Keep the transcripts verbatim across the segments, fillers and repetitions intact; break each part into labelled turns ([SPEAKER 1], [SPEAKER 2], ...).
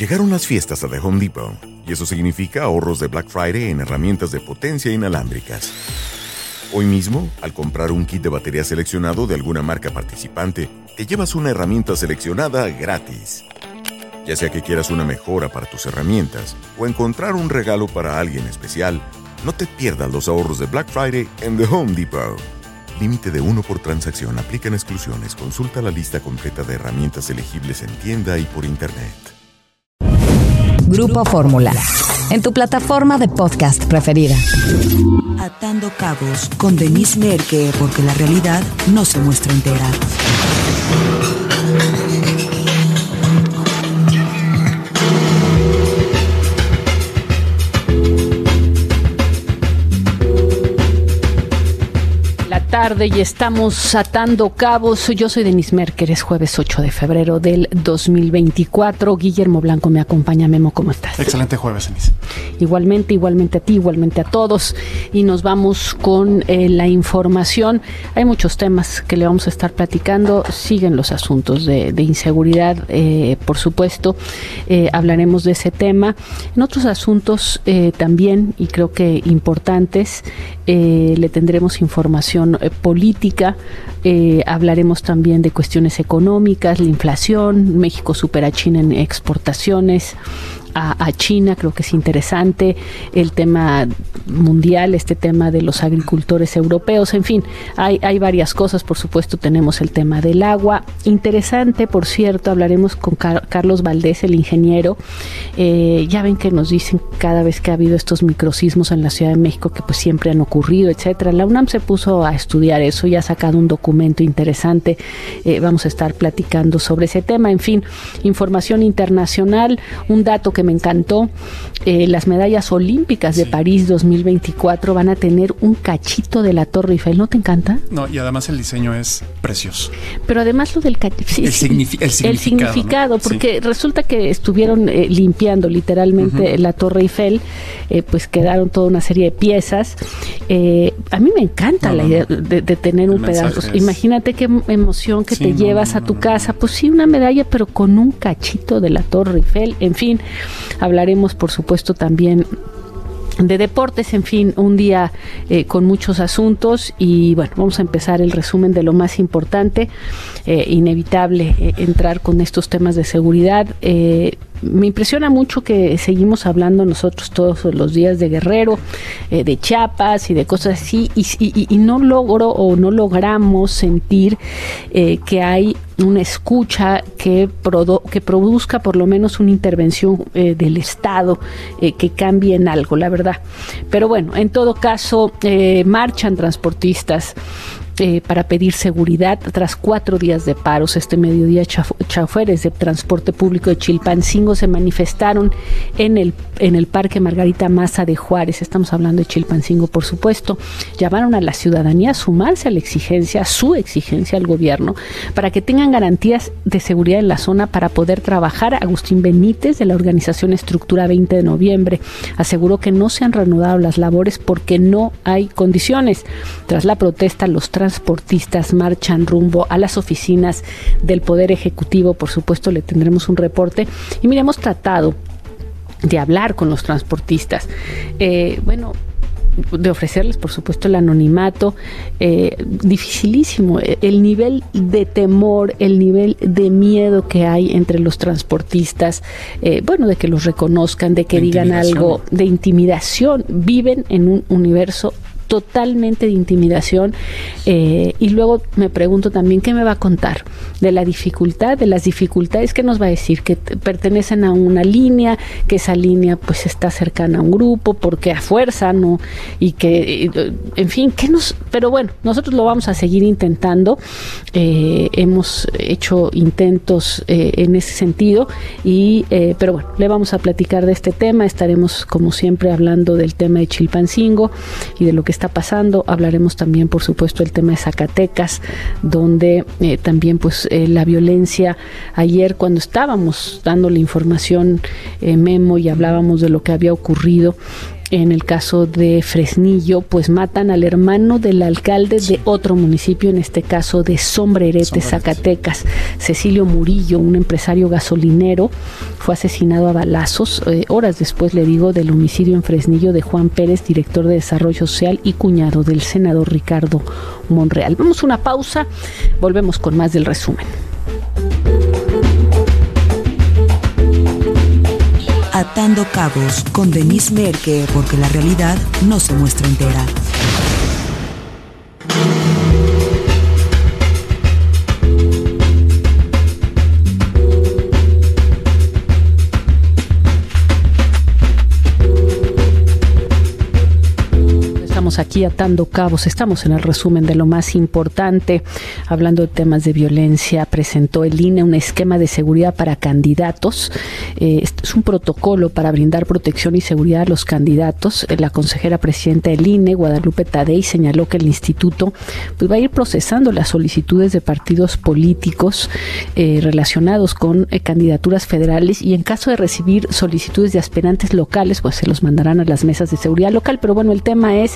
[SPEAKER 1] Llegaron las fiestas a The Home Depot, y eso significa ahorros de Black Friday en herramientas de potencia inalámbricas. Hoy mismo, al comprar un kit de batería seleccionado de alguna marca participante, te llevas una herramienta seleccionada gratis. Ya sea que quieras una mejora para tus herramientas o encontrar un regalo para alguien especial, no te pierdas los ahorros de Black Friday en The Home Depot. Límite de uno por transacción. Aplican exclusiones. Consulta la lista completa de herramientas elegibles en tienda y por internet.
[SPEAKER 2] Grupo Fórmula, en tu plataforma de podcast preferida.
[SPEAKER 3] Atando cabos con Denise Merker, porque la realidad no se muestra entera.
[SPEAKER 4] Tarde y estamos atando cabos. Yo soy Denise Merker, es jueves ocho de febrero del dos mil veinticuatro. Guillermo Blanco me acompaña. Memo, ¿cómo estás?
[SPEAKER 5] Excelente jueves, Denise.
[SPEAKER 4] Igualmente, igualmente a ti, igualmente a todos. Y nos vamos con eh, la información. Hay muchos temas que le vamos a estar platicando. Siguen los asuntos de, de inseguridad, eh, por supuesto. Eh, hablaremos de ese tema. En otros asuntos eh, también, y creo que importantes, eh, le tendremos información política, eh, hablaremos también de cuestiones económicas, la inflación. México supera a China en exportaciones a, a China, creo que es interesante el tema mundial, este tema de los agricultores europeos, en fin, hay, hay varias cosas. Por supuesto tenemos el tema del agua, interesante, por cierto, hablaremos con Car- Carlos Valdés, el ingeniero. Eh, ya ven que nos dicen cada vez que ha habido estos microsismos en la Ciudad de México que pues siempre han ocurrido, etcétera. La UNAM se puso a estudiar eso y ha sacado un documento interesante. Eh, vamos a estar platicando sobre ese tema. En fin, información internacional, un dato que me encantó, eh, las medallas olímpicas de sí. París dos mil veinticuatro van a tener un cachito de la Torre Eiffel. ¿No te encanta?
[SPEAKER 5] No, y además el diseño es precioso.
[SPEAKER 4] Pero además lo del cachito, sí,
[SPEAKER 5] el,
[SPEAKER 4] sí,
[SPEAKER 5] signifi- el significado,
[SPEAKER 4] el significado, ¿no? Porque sí. Resulta que estuvieron eh, limpiando literalmente uh-huh. la Torre Eiffel, eh, pues quedaron toda una serie de piezas. Eh, a mí me encanta no, la no, idea no. De, de tener el un pedazo. Es... Imagínate qué emoción que sí, te no, llevas no, no, a tu no, casa. No. Pues sí, una medalla, pero con un cachito de la Torre Eiffel. En fin, hablaremos por supuesto también de deportes, en fin, un día eh, con muchos asuntos. Y bueno, vamos a empezar el resumen de lo más importante. Eh, inevitable eh, entrar con estos temas de seguridad. Eh, me impresiona mucho que seguimos hablando nosotros todos los días de Guerrero, eh, de Chiapas y de cosas así, y, y, y no logro o no logramos sentir eh, que hay una escucha que, produ- que produzca por lo menos una intervención eh, del Estado eh, que cambie en algo, la verdad. Pero bueno, en todo caso, eh, marchan transportistas Eh, para pedir seguridad tras cuatro días de paros. Este mediodía chaf- choferes de transporte público de Chilpancingo se manifestaron en el, en el Parque Margarita Maza de Juárez. Estamos hablando de Chilpancingo, por supuesto. Llamaron a la ciudadanía a sumarse a la exigencia, a su exigencia al gobierno, para que tengan garantías de seguridad en la zona para poder trabajar. Agustín Benítez, de la organización Estructura veinte de noviembre, aseguró que no se han reanudado las labores porque no hay condiciones. Tras la protesta, los transportistas marchan rumbo a las oficinas del Poder Ejecutivo. Por supuesto, le tendremos un reporte. Y mira, hemos tratado de hablar con los transportistas. Eh, bueno, de ofrecerles, por supuesto, el anonimato. Eh, dificilísimo. El nivel de temor, el nivel de miedo que hay entre los transportistas, eh, bueno, de que los reconozcan, de que de digan algo, de intimidación. Viven en un universo totalmente de intimidación. Eh, y luego me pregunto también qué me va a contar de la dificultad, de las dificultades que nos va a decir, que t- pertenecen a una línea, que esa línea pues está cercana a un grupo, porque a fuerza no, y que, en fin, que nos, pero bueno, nosotros lo vamos a seguir intentando. Eh, hemos hecho intentos eh, en ese sentido, y eh, pero bueno, le vamos a platicar de este tema. Estaremos como siempre hablando del tema de Chilpancingo y de lo que está pasando. Hablaremos también, por supuesto, el tema de Zacatecas, donde eh, también pues eh, la violencia. Ayer, cuando estábamos dando la información, eh, Memo, y hablábamos de lo que había ocurrido, En el caso de Fresnillo, pues matan al hermano del alcalde de otro municipio, en este caso de Sombrerete, Sombrerete, Zacatecas. Cecilio Murillo, un empresario gasolinero, fue asesinado a balazos, eh, horas después, le digo, del homicidio en Fresnillo de Juan Pérez, director de Desarrollo Social y cuñado del senador Ricardo Monreal. Vamos a una pausa, volvemos con más del resumen.
[SPEAKER 3] Atando Cabos con Denise Merker, porque la realidad no se muestra entera.
[SPEAKER 4] Aquí atando cabos, estamos en el resumen de lo más importante, hablando de temas de violencia. Presentó el I N E un esquema de seguridad para candidatos. Eh, este es un protocolo para brindar protección y seguridad a los candidatos. La consejera presidenta del I N E, Guadalupe Tadei, señaló que el instituto pues, va a ir procesando las solicitudes de partidos políticos eh, relacionados con eh, candidaturas federales, y en caso de recibir solicitudes de aspirantes locales, pues se los mandarán a las mesas de seguridad local. Pero bueno, el tema es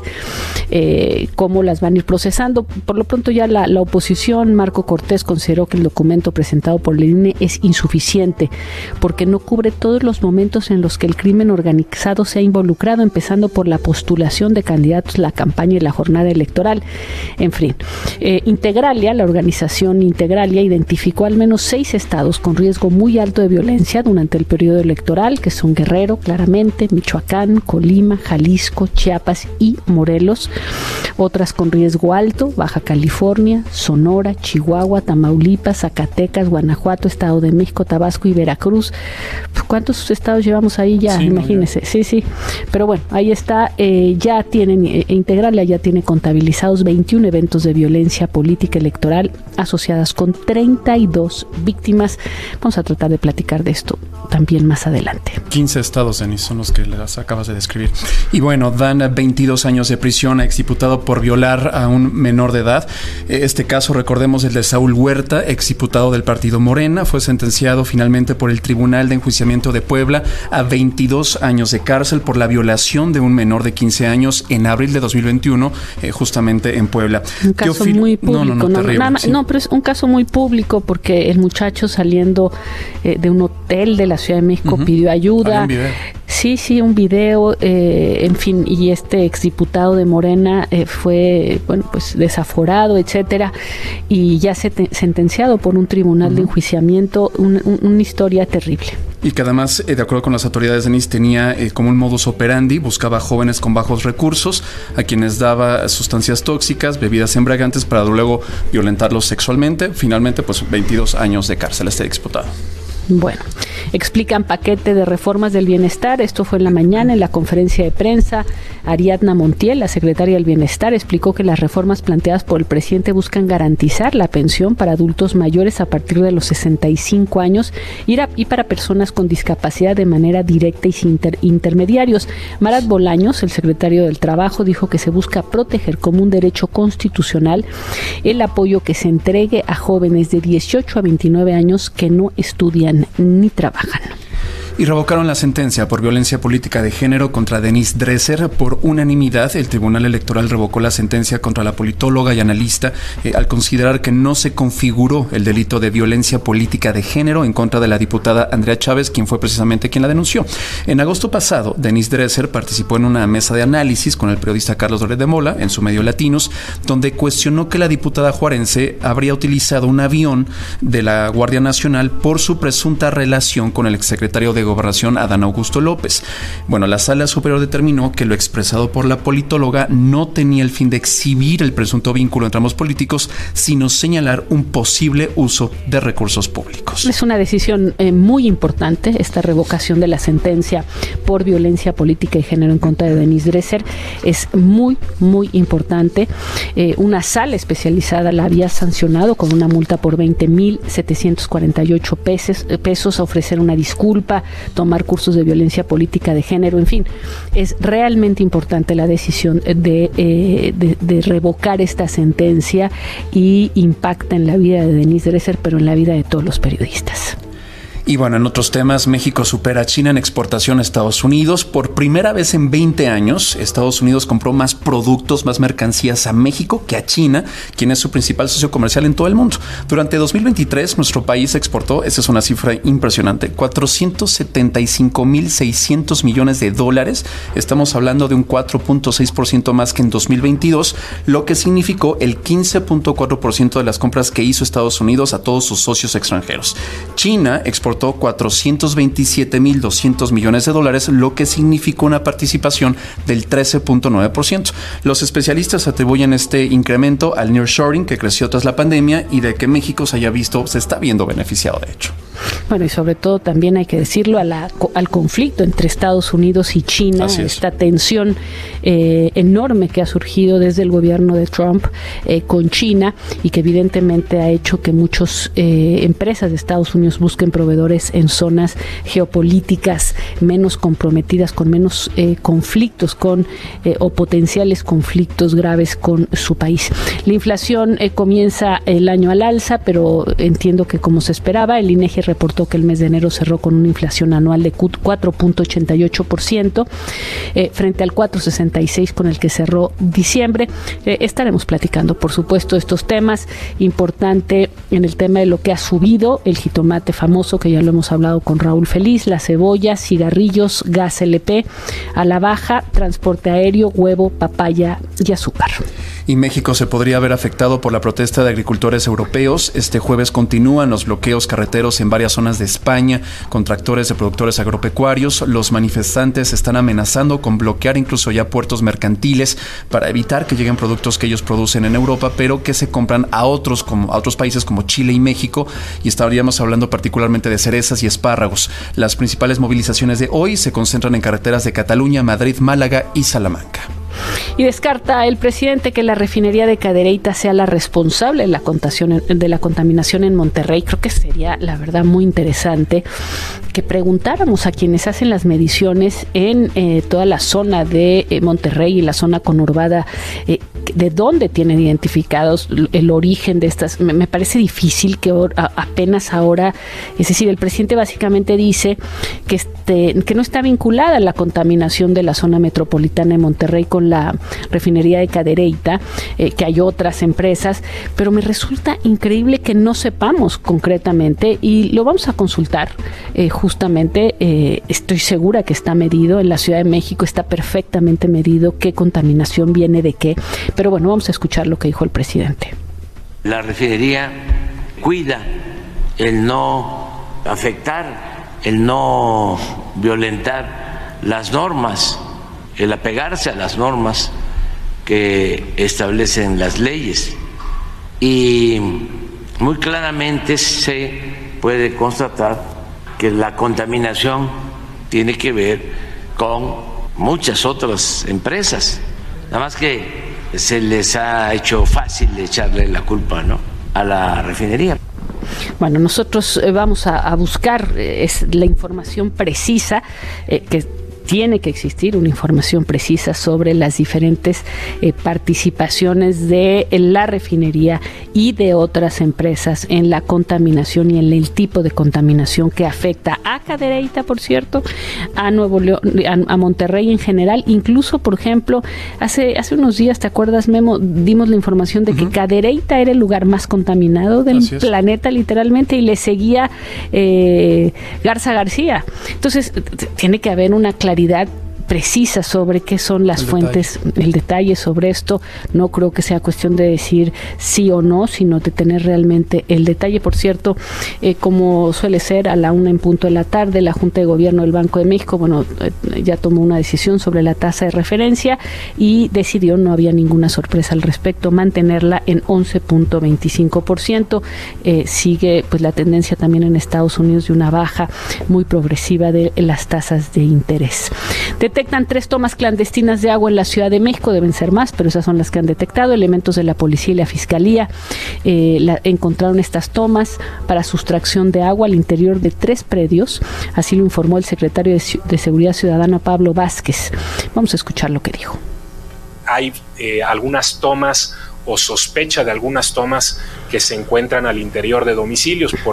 [SPEAKER 4] Eh, cómo las van a ir procesando. Por lo pronto ya la, la oposición, Marco Cortés, consideró que el documento presentado por el I N E es insuficiente porque no cubre todos los momentos en los que el crimen organizado se ha involucrado, empezando por la postulación de candidatos, la campaña y la jornada electoral. En fin, eh, Integralia, la organización Integralia, identificó al menos seis estados con riesgo muy alto de violencia durante el periodo electoral, que son Guerrero, claramente, Michoacán, Colima, Jalisco, Chiapas y Morelos. Otras con riesgo alto: Baja California, Sonora, Chihuahua, Tamaulipas, Zacatecas, Guanajuato, Estado de México, Tabasco y Veracruz. ¿Cuántos estados llevamos ahí ya? Sí, imagínense. No, sí, sí. Pero bueno, ahí está. Eh, ya tienen, eh, Integralia ya tiene contabilizados veintiún eventos de violencia política electoral asociadas con treinta y dos víctimas. Vamos a tratar de platicar de esto también más adelante.
[SPEAKER 5] quince estados, Denis, son los que las acabas de describir. Y bueno, dan veintidós años de prisión a exdiputado por violar a un menor de edad. Este caso, recordemos, el de Saúl Huerta, exdiputado del partido Morena, fue sentenciado finalmente por el Tribunal de Enjuiciamiento de Puebla a veintidós años de cárcel por la violación de un menor de quince años en abril de dos mil veintiuno, eh, justamente en Puebla.
[SPEAKER 4] Un caso Teofil... muy público. No, no, no, terrible, no, sí. no, pero es un caso muy público porque el muchacho, saliendo eh, de un hotel de la Ciudad de México, uh-huh. pidió ayuda.
[SPEAKER 5] Hay un video.
[SPEAKER 4] Sí, sí, un video, eh, en fin, y este exdiputado de Morena eh, fue, bueno, pues desaforado, etcétera, y ya se te, sentenciado por un tribunal uh-huh. de enjuiciamiento, un, un, una historia terrible.
[SPEAKER 5] Y que además, eh, de acuerdo con las autoridades de Denis, tenía eh, como un modus operandi, buscaba jóvenes con bajos recursos, a quienes daba sustancias tóxicas, bebidas embriagantes, para luego violentarlos sexualmente. Finalmente, pues veintidós años de cárcel este exdiputado.
[SPEAKER 4] Bueno, explican paquete de reformas del bienestar. Esto fue en la mañana en la conferencia de prensa. Ariadna Montiel, la secretaria del Bienestar, explicó que las reformas planteadas por el presidente buscan garantizar la pensión para adultos mayores a partir de los sesenta y cinco años y para personas con discapacidad de manera directa y sin inter- intermediarios. Marat Bolaños, el secretario del Trabajo, dijo que se busca proteger como un derecho constitucional el apoyo que se entregue a jóvenes de dieciocho a veintinueve años que no estudian ni trabajan.
[SPEAKER 5] Y revocaron la sentencia por violencia política de género contra Denise Dresser. Por unanimidad, el Tribunal Electoral revocó la sentencia contra la politóloga y analista eh, al considerar que no se configuró el delito de violencia política de género en contra de la diputada Andrea Chávez, quien fue precisamente quien la denunció. En agosto pasado, Denise Dresser participó en una mesa de análisis con el periodista Carlos Loret de Mola en su medio Latinos, donde cuestionó que la diputada juarense habría utilizado un avión de la Guardia Nacional por su presunta relación con el exsecretario de Gobernación, Adán Augusto López. Bueno, la Sala Superior determinó que lo expresado por la politóloga no tenía el fin de exhibir el presunto vínculo entre ambos políticos, sino señalar un posible uso de recursos públicos.
[SPEAKER 4] Es una decisión eh, muy importante, esta revocación de la sentencia por violencia política y género en contra de Denise Dresser. Es muy, muy importante. Eh, una sala especializada la había sancionado con una multa por veinte mil setecientos cuarenta y ocho pesos, pesos, ofrecer una disculpa, tomar cursos de violencia política de género, en fin, es realmente importante la decisión de, eh, de, de revocar esta sentencia y impacta en la vida de Denise Dresser, pero en la vida de todos los periodistas.
[SPEAKER 5] Y bueno, en otros temas, México supera a China en exportación a Estados Unidos. Por primera vez en veinte años, Estados Unidos compró más productos, más mercancías a México que a China, quien es su principal socio comercial en todo el mundo. Durante dos mil veintitrés, nuestro país exportó, esa es una cifra impresionante, cuatrocientos setenta y cinco mil seiscientos millones de dólares. Estamos hablando de un cuatro punto seis por ciento más que en dos mil veintidós, lo que significó el quince punto cuatro por ciento de las compras que hizo Estados Unidos a todos sus socios extranjeros. China exportó cuatrocientos veintisiete mil doscientos millones de dólares, lo que significó una participación del trece punto nueve por ciento. Los especialistas atribuyen este incremento al nearshoring, que creció tras la pandemia, y de que México se haya visto, se está viendo beneficiado de hecho.
[SPEAKER 4] Bueno, y sobre todo también hay que decirlo a la, al conflicto entre Estados Unidos y China, esta tensión eh, enorme que ha surgido desde el gobierno de Trump eh, con China, y que evidentemente ha hecho que muchas eh, empresas de Estados Unidos busquen proveedores en zonas geopolíticas menos comprometidas, con menos eh, conflictos con eh, o potenciales conflictos graves con su país. La inflación eh, comienza el año al alza, pero entiendo que como se esperaba, el INEGI reportó que el mes de enero cerró con una inflación anual de cuatro punto ochenta y ocho por ciento eh, frente al cuatro punto sesenta y seis por ciento con el que cerró diciembre. Eh, estaremos platicando, por supuesto, estos temas. Importante en el tema de lo que ha subido: el jitomate famoso, que ya lo hemos hablado con Raúl Feliz, la cebolla, cigarrillos, gas L P a la baja, transporte aéreo, huevo, papaya y azúcar.
[SPEAKER 5] Y México se podría ver afectado por la protesta de agricultores europeos. Este jueves continúan los bloqueos carreteros en varias zonas de España con tractores de productores agropecuarios. Los manifestantes están amenazando con bloquear incluso ya puertos mercantiles para evitar que lleguen productos que ellos producen en Europa, pero que se compran a otros, como, a otros países como Chile y México. Y estaríamos hablando particularmente de cerezas y espárragos. Las principales movilizaciones de hoy se concentran en carreteras de Cataluña, Madrid, Málaga y Salamanca.
[SPEAKER 4] Y descarta el presidente que la refinería de Cadereyta sea la responsable de la, de la contaminación en Monterrey. Creo que sería, la verdad, muy interesante que preguntáramos a quienes hacen las mediciones en eh, toda la zona de eh, Monterrey y la zona conurbada, eh, de dónde tienen identificados el origen de estas. Me, me parece difícil que or, a, apenas ahora, es decir, el presidente básicamente dice que, este, que no está vinculada la contaminación de la zona metropolitana de Monterrey con la refinería de Cadereyta, eh, que hay otras empresas, pero me resulta increíble que no sepamos concretamente, y lo vamos a consultar eh, justamente. Eh, estoy segura que está medido en la Ciudad de México, está perfectamente medido qué contaminación viene de qué, pero bueno, vamos a escuchar lo que dijo el presidente.
[SPEAKER 6] La refinería cuida el no afectar, el no violentar las normas, el apegarse a las normas que establecen las leyes, y muy claramente se puede constatar que la contaminación tiene que ver con muchas otras empresas, nada más que se les ha hecho fácil echarle la culpa, ¿no?, a la refinería.
[SPEAKER 4] Bueno, nosotros eh, vamos a, a buscar eh, es la información precisa eh, que tiene que existir una información precisa sobre las diferentes eh, participaciones de la refinería y de otras empresas en la contaminación y en el tipo de contaminación que afecta a Cadereyta, por cierto, a Nuevo León, a, a Monterrey en general. Incluso, por ejemplo, hace hace unos días, ¿te acuerdas, Memo? Dimos la información de uh-huh. que Cadereyta era el lugar más contaminado del planeta, literalmente, y le seguía eh, Garza García. Entonces, t- tiene que haber una claridad precisa sobre qué son las el fuentes, detalle. el detalle sobre esto. No creo que sea cuestión de decir sí o no, sino de tener realmente el detalle. Por cierto, eh, como suele ser, a la una en punto de la tarde, la Junta de Gobierno del Banco de México, bueno, eh, ya tomó una decisión sobre la tasa de referencia y decidió, no había ninguna sorpresa al respecto, mantenerla en once punto veinticinco por ciento. Eh, sigue pues la tendencia también en Estados Unidos de una baja muy progresiva de las tasas de interés. Detectan tres tomas clandestinas de agua en la Ciudad de México, deben ser más, pero esas son las que han detectado. Elementos de la policía y la fiscalía eh, la, encontraron estas tomas para sustracción de agua al interior de tres predios, así lo informó el secretario de, de Seguridad Ciudadana, Pablo Vázquez. Vamos a escuchar lo que dijo.
[SPEAKER 7] Hay eh, algunas tomas o sospecha de algunas tomas que se encuentran al interior de domicilios por el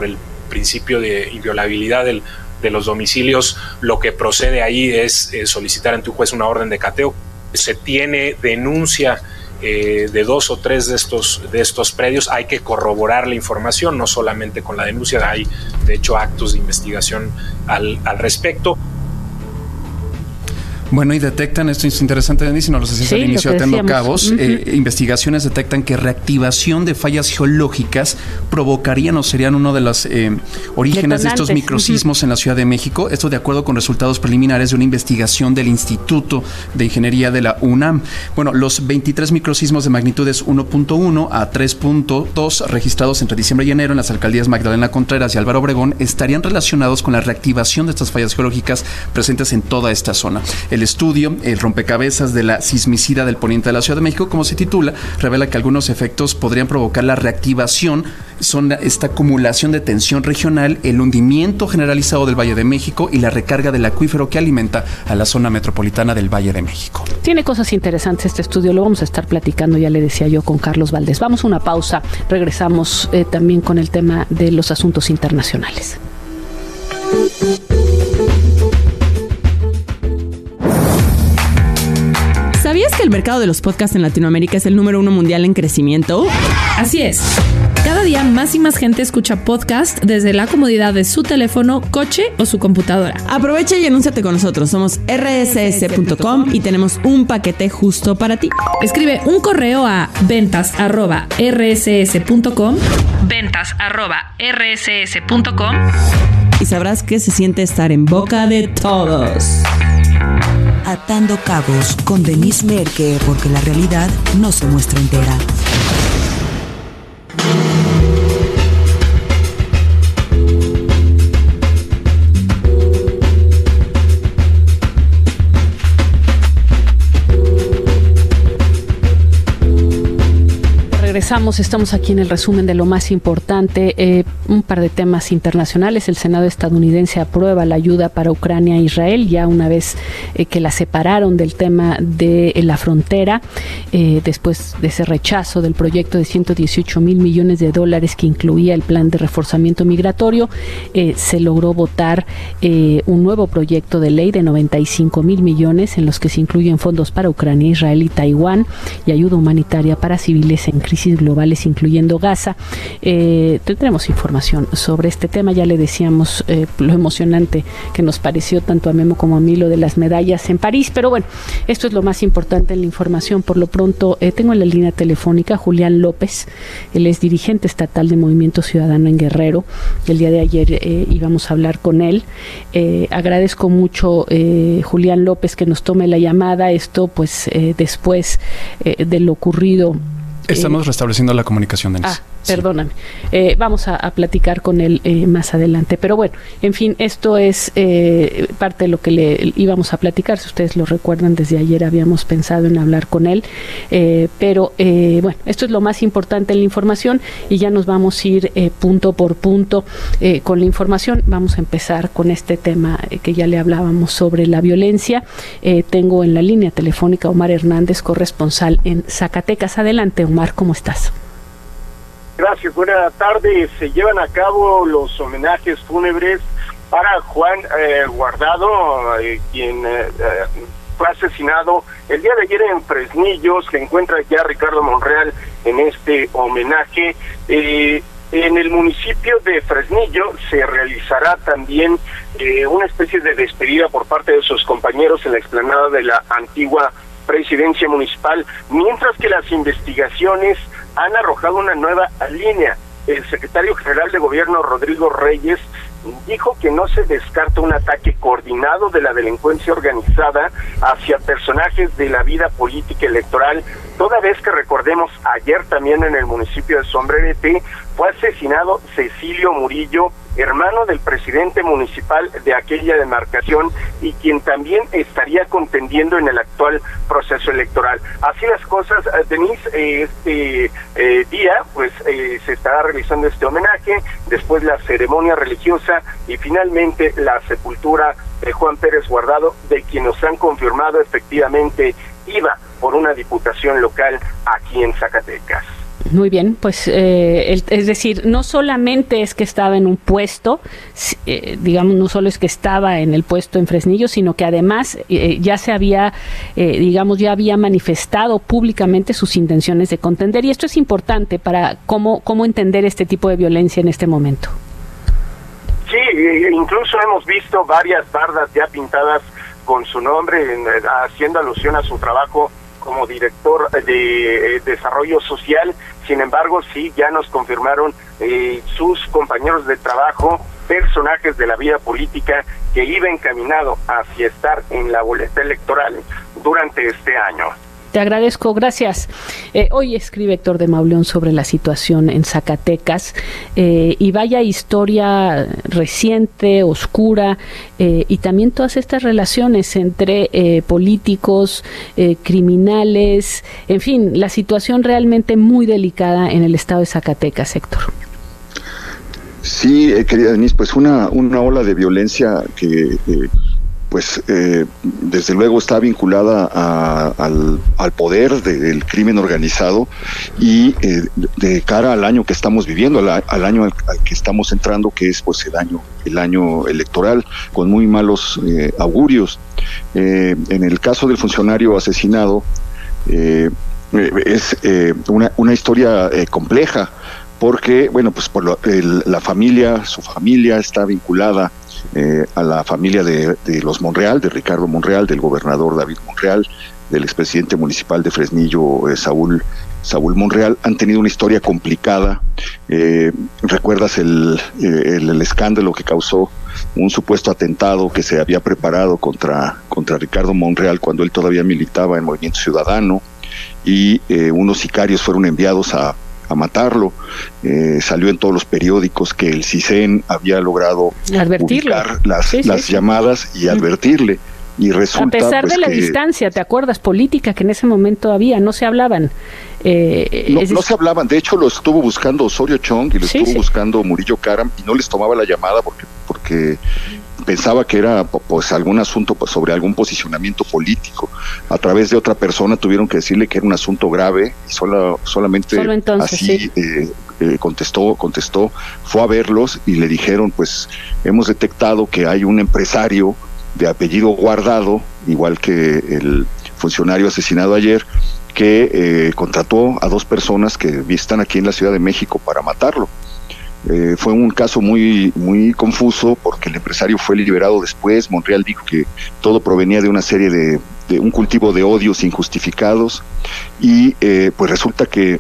[SPEAKER 7] principio de inviolabilidad del, de los domicilios, lo que procede ahí es eh, solicitar ante un juez una orden de cateo. Se tiene denuncia eh, de dos o tres de estos, de estos predios, hay que corroborar la información, no solamente con la denuncia, hay de hecho actos de investigación al, al respecto.
[SPEAKER 5] Bueno, y detectan, esto es interesante, Denise, no lo sé si
[SPEAKER 4] sí,
[SPEAKER 5] al inicio atando cabos,
[SPEAKER 4] uh-huh.
[SPEAKER 5] eh, investigaciones detectan que reactivación de fallas geológicas provocarían o serían uno de los eh, orígenes de estos microsismos uh-huh. en la Ciudad de México. Esto de acuerdo con resultados preliminares de una investigación del Instituto de Ingeniería de la UNAM. Bueno, los veintitrés microsismos de magnitudes uno punto uno a tres punto dos registrados entre diciembre y enero en las alcaldías Magdalena Contreras y Álvaro Obregón estarían relacionados con la reactivación de estas fallas geológicas presentes en toda esta zona. El estudio, el rompecabezas de la sismicidad del poniente de la Ciudad de México, como se titula, revela que algunos efectos podrían provocar la reactivación, son esta acumulación de tensión regional, el hundimiento generalizado del Valle de México y la recarga del acuífero que alimenta a la zona metropolitana del Valle de México.
[SPEAKER 4] Tiene cosas interesantes este estudio, lo vamos a estar platicando, ya le decía yo, con Carlos Valdés. Vamos a una pausa, regresamos eh, también con el tema de los asuntos internacionales.
[SPEAKER 8] ¿Sabías que el mercado de los podcasts en Latinoamérica es el número uno mundial en crecimiento?
[SPEAKER 9] Así es. Cada día más y más gente escucha podcast desde la comodidad de su teléfono, coche o su computadora.
[SPEAKER 8] Aprovecha y anúnciate con nosotros. Somos erre ese ese punto com y tenemos un paquete justo para ti.
[SPEAKER 9] Escribe un correo a ventas arroba erre ese ese punto com ventas arroba erre ese ese punto com
[SPEAKER 8] y sabrás que se siente estar en boca de todos.
[SPEAKER 3] Atando cabos con Denise Merker, porque la realidad no se muestra entera.
[SPEAKER 4] Regresamos, estamos aquí en el resumen de lo más importante, eh, un par de temas internacionales. El Senado estadounidense aprueba la ayuda para Ucrania e Israel, ya una vez eh, que la separaron del tema de eh, la frontera, eh, después de ese rechazo del proyecto de ciento dieciocho mil millones de dólares que incluía el plan de reforzamiento migratorio, eh, se logró votar eh, un nuevo proyecto de ley de noventa y cinco mil millones en los que se incluyen fondos para Ucrania, Israel y Taiwán y ayuda humanitaria para civiles en crisis globales, incluyendo Gaza. Eh, tendremos información sobre este tema. Ya le decíamos eh, lo emocionante que nos pareció tanto a Memo como a mí lo de las medallas en París, pero bueno, esto es lo más importante en la información. Por lo pronto, eh, tengo en la línea telefónica a Julián López, él es dirigente estatal de Movimiento Ciudadano en Guerrero. El día de ayer eh, íbamos a hablar con él. Eh, agradezco mucho, eh, Julián López, que nos tome la llamada. Esto, pues, eh, después eh, de lo ocurrido.
[SPEAKER 5] Estamos eh, restableciendo la comunicación, Denise.
[SPEAKER 4] Ah, perdóname. Eh, vamos a, a platicar con él eh, más adelante. Pero bueno, en fin, esto es eh, parte de lo que le íbamos a platicar. Si ustedes lo recuerdan, desde ayer habíamos pensado en hablar con él. Eh, pero eh, bueno, esto es lo más importante en la información y ya nos vamos a ir eh, punto por punto eh, con la información. Vamos a empezar con este tema eh, que ya le hablábamos sobre la violencia. Eh, tengo en la línea telefónica a Omar Hernández, corresponsal en Zacatecas. Adelante, Omar, ¿cómo estás?
[SPEAKER 10] Gracias, buenas tardes. Se llevan a cabo los homenajes fúnebres para Juan eh, Guardado, eh, quien eh, fue asesinado el día de ayer en Fresnillo. Se encuentra ya Ricardo Monreal en este homenaje. Eh, en el municipio de Fresnillo se realizará también eh, una especie de despedida por parte de sus compañeros en la explanada de la antigua presidencia municipal, mientras que las investigaciones han arrojado una nueva línea. El secretario general de Gobierno, Rodrigo Reyes, dijo que no se descarta un ataque coordinado de la delincuencia organizada hacia personajes de la vida política electoral, toda vez que recordemos ayer también en el municipio de Sombrerete fue asesinado Cecilio Murillo, hermano del presidente municipal de aquella demarcación y quien también estaría contendiendo en el actual proceso electoral. Así las cosas, Denise, este eh, día pues eh, se estará realizando este homenaje, después la ceremonia religiosa y finalmente la sepultura de Juan Pérez Guardado, de quien nos han confirmado efectivamente iba por una diputación local aquí en Zacatecas.
[SPEAKER 4] Muy bien, pues eh, el, es decir, no solamente es que estaba en un puesto, eh, digamos, no solo es que estaba en el puesto en Fresnillo, sino que además eh, ya se había, eh, digamos, ya había manifestado públicamente sus intenciones de contender, y esto es importante para cómo, cómo entender este tipo de violencia en este momento.
[SPEAKER 10] Sí, incluso hemos visto varias bardas ya pintadas con su nombre, haciendo alusión a su trabajo como director de eh, desarrollo social. Sin embargo, sí, ya nos confirmaron eh, sus compañeros de trabajo, personajes de la vida política, que iba encaminado hacia estar en la boleta electoral durante este año.
[SPEAKER 4] Te agradezco, gracias. Eh, hoy escribe Héctor de Mauleón sobre la situación en Zacatecas, eh, y vaya historia reciente, oscura, eh, y también todas estas relaciones entre eh, políticos, eh, criminales, en fin, la situación realmente muy delicada en el estado de Zacatecas, Héctor.
[SPEAKER 11] Sí, eh, querida Denise, pues una, una ola de violencia que... Eh, pues eh, desde luego está vinculada a, al, al poder de, del crimen organizado, y eh, de cara al año que estamos viviendo, al, al año al, al que estamos entrando, que es pues el año el año electoral, con muy malos eh, augurios. Eh, en el caso del funcionario asesinado, eh, es eh, una, una historia eh, compleja, porque bueno, pues por lo, el, la familia, su familia está vinculada Eh, a la familia de, de los Monreal, de Ricardo Monreal, del gobernador David Monreal, del expresidente municipal de Fresnillo, eh, Saúl, Saúl Monreal. Han tenido una historia complicada. Eh, ¿Recuerdas el, el, el escándalo que causó un supuesto atentado que se había preparado contra, contra Ricardo Monreal cuando él todavía militaba en Movimiento Ciudadano, y eh, unos sicarios fueron enviados a a matarlo? Eh, salió en todos los periódicos que el CISEN había logrado ubicar las, sí, sí, las sí. llamadas y advertirle, y resulta,
[SPEAKER 4] a pesar pues, de la
[SPEAKER 11] que,
[SPEAKER 4] distancia, ¿te acuerdas? Política que en ese momento había, no se hablaban. Eh,
[SPEAKER 11] no, no se hablaban, de hecho lo estuvo buscando Osorio Chong y lo sí, estuvo sí. buscando Murillo Karam, y no les tomaba la llamada porque porque pensaba que era pues algún asunto pues, sobre algún posicionamiento político. A través de otra persona tuvieron que decirle que era un asunto grave, y sola, solamente Solo entonces, así sí. eh, eh, contestó, contestó, fue a verlos y le dijeron, pues hemos detectado que hay un empresario de apellido Guardado, igual que el funcionario asesinado ayer, que eh, contrató a dos personas que están aquí en la Ciudad de México para matarlo. Eh, fue un caso muy muy confuso, porque el empresario fue liberado después. Monreal dijo que todo provenía de una serie de, de un cultivo de odios injustificados, y eh, pues resulta que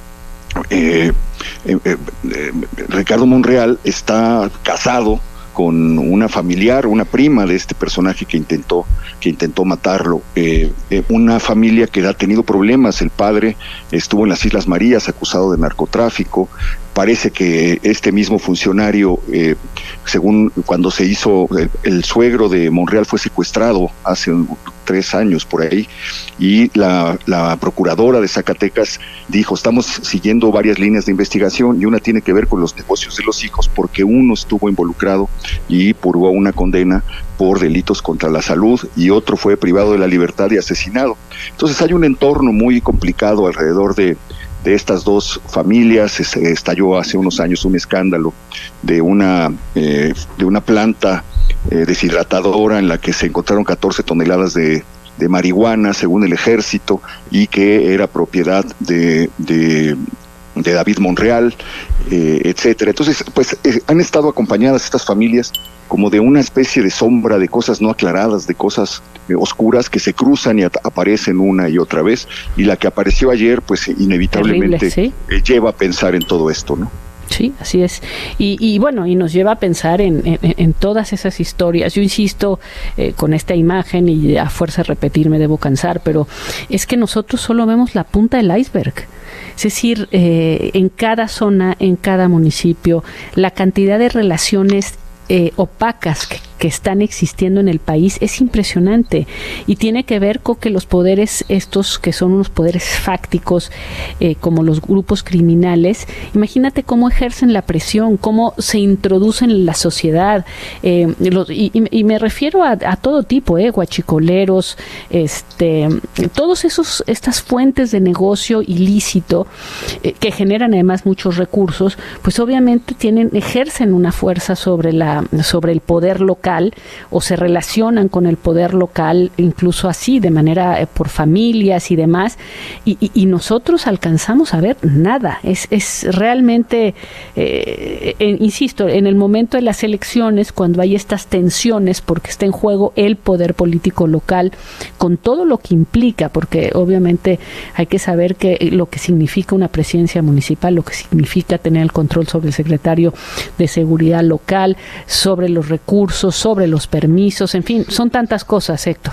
[SPEAKER 11] eh, eh, eh, eh, Ricardo Monreal está casado con una familiar, una prima de este personaje que intentó que intentó matarlo, eh, eh, una familia que ha tenido problemas. El padre estuvo en las Islas Marías acusado de narcotráfico. Parece que este mismo funcionario, eh, según cuando se hizo, el, el suegro de Monreal fue secuestrado hace un, tres años por ahí, y la, la procuradora de Zacatecas dijo, estamos siguiendo varias líneas de investigación, y una tiene que ver con los negocios de los hijos, porque uno estuvo involucrado y purgó una condena por delitos contra la salud, y otro fue privado de la libertad y asesinado. Entonces hay un entorno muy complicado alrededor de de estas dos familias. Se estalló hace unos años un escándalo de una eh, de una planta eh, deshidratadora en la que se encontraron catorce toneladas de, de marihuana, según el ejército, y que era propiedad de, de, de David Monreal, eh, etcétera. Entonces, pues eh, han estado acompañadas estas familias como de una especie de sombra, de cosas no aclaradas, de cosas eh, oscuras que se cruzan y aparecen una y otra vez, y la que apareció ayer, pues inevitablemente Terrible, ¿sí? eh, lleva a pensar en todo esto, ¿no?
[SPEAKER 4] Sí, así es. Y, y bueno, y nos lleva a pensar en, en, en todas esas historias. Yo insisto eh, con esta imagen, y a fuerza de repetir me debo cansar, pero es que nosotros solo vemos la punta del iceberg. Es decir, eh, en cada zona, en cada municipio, la cantidad de relaciones Eh, opacas que, que están existiendo en el país es impresionante y tiene que ver con que los poderes estos, que son unos poderes fácticos, eh, como los grupos criminales, imagínate cómo ejercen la presión, cómo se introducen en la sociedad, eh, los, y, y me refiero a, a todo tipo, eh, guachicoleros, este, todos esos, estas fuentes de negocio ilícito eh, que generan además muchos recursos, pues obviamente tienen, ejercen una fuerza sobre la, sobre el poder local o se relacionan con el poder local, incluso así, de manera eh, por familias y demás, y, y, y nosotros alcanzamos a ver nada. Es, es realmente, eh, en, insisto, en el momento de las elecciones, cuando hay estas tensiones, porque está en juego el poder político local, con todo lo que implica, porque obviamente hay que saber que lo que significa una presidencia municipal, lo que significa tener el control sobre el secretario de seguridad local, sobre los recursos, sobre los permisos, en fin, son tantas cosas, Héctor.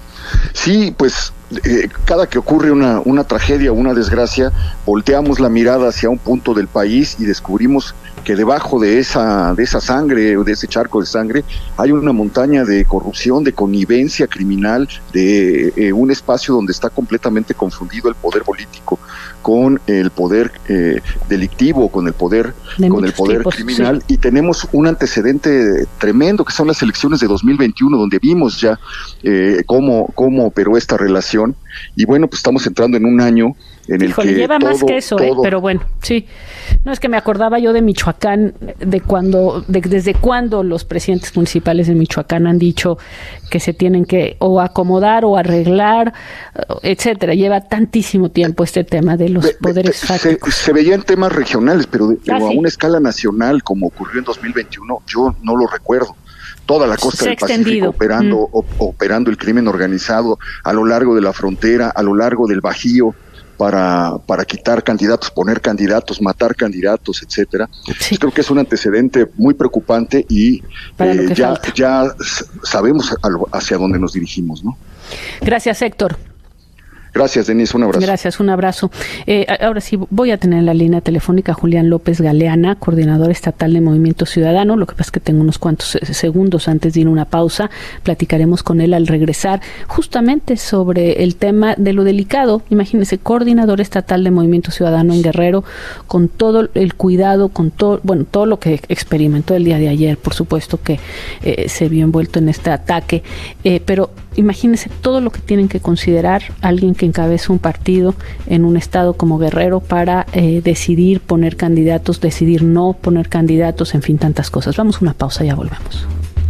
[SPEAKER 11] Sí, pues eh, cada que ocurre una, una tragedia, una desgracia, volteamos la mirada hacia un punto del país y descubrimos que debajo de esa, de esa sangre, de ese charco de sangre, hay una montaña de corrupción, de connivencia criminal, de eh, un espacio donde está completamente confundido el poder político con el poder eh, delictivo, con el poder, de con el poder tipos, criminal, sí. Y tenemos un antecedente tremendo que son las elecciones de dos mil veintiuno, donde vimos ya eh, cómo, cómo operó esta relación, y bueno, pues estamos entrando en un año en el
[SPEAKER 4] Híjole,
[SPEAKER 11] que
[SPEAKER 4] lleva
[SPEAKER 11] todo,
[SPEAKER 4] más que eso,
[SPEAKER 11] todo...
[SPEAKER 4] eh, pero bueno, sí. No, es que me acordaba yo de Michoacán, de cuando, de, desde cuando los presidentes municipales de Michoacán han dicho que se tienen que o acomodar o arreglar, etcétera. Lleva tantísimo tiempo este tema de los poderes
[SPEAKER 11] se,
[SPEAKER 4] fácticos.
[SPEAKER 11] Se, se veía en temas regionales, pero, de,
[SPEAKER 4] ah,
[SPEAKER 11] pero
[SPEAKER 4] sí.
[SPEAKER 11] a una escala nacional, como ocurrió en dos mil veintiuno, yo no lo recuerdo. Toda la costa del Pacífico operando, mm. o, operando el crimen organizado a lo largo de la frontera, a lo largo del Bajío, para para quitar candidatos, poner candidatos, matar candidatos, etcétera. Sí. Creo que es un antecedente muy preocupante y eh, ya falta. ya sabemos hacia dónde nos dirigimos, ¿no?
[SPEAKER 4] Gracias, Héctor.
[SPEAKER 11] Gracias, Denise, un abrazo.
[SPEAKER 4] Gracias, un abrazo. Eh, ahora sí, voy a tener en la línea telefónica a Julián López Galeana, coordinador estatal de Movimiento Ciudadano. Lo que pasa es que tengo unos cuantos segundos antes de ir a una pausa. Platicaremos con él al regresar justamente sobre el tema de lo delicado. Imagínense, coordinador estatal de Movimiento Ciudadano en Guerrero, con todo el cuidado, con todo, bueno, todo lo que experimentó el día de ayer, por supuesto que eh, se vio envuelto en este ataque, eh, pero imagínense todo lo que tienen que considerar alguien que encabeza un partido en un estado como Guerrero para eh, decidir poner candidatos, decidir no poner candidatos, en fin, tantas cosas. Vamos a una pausa, ya volvemos.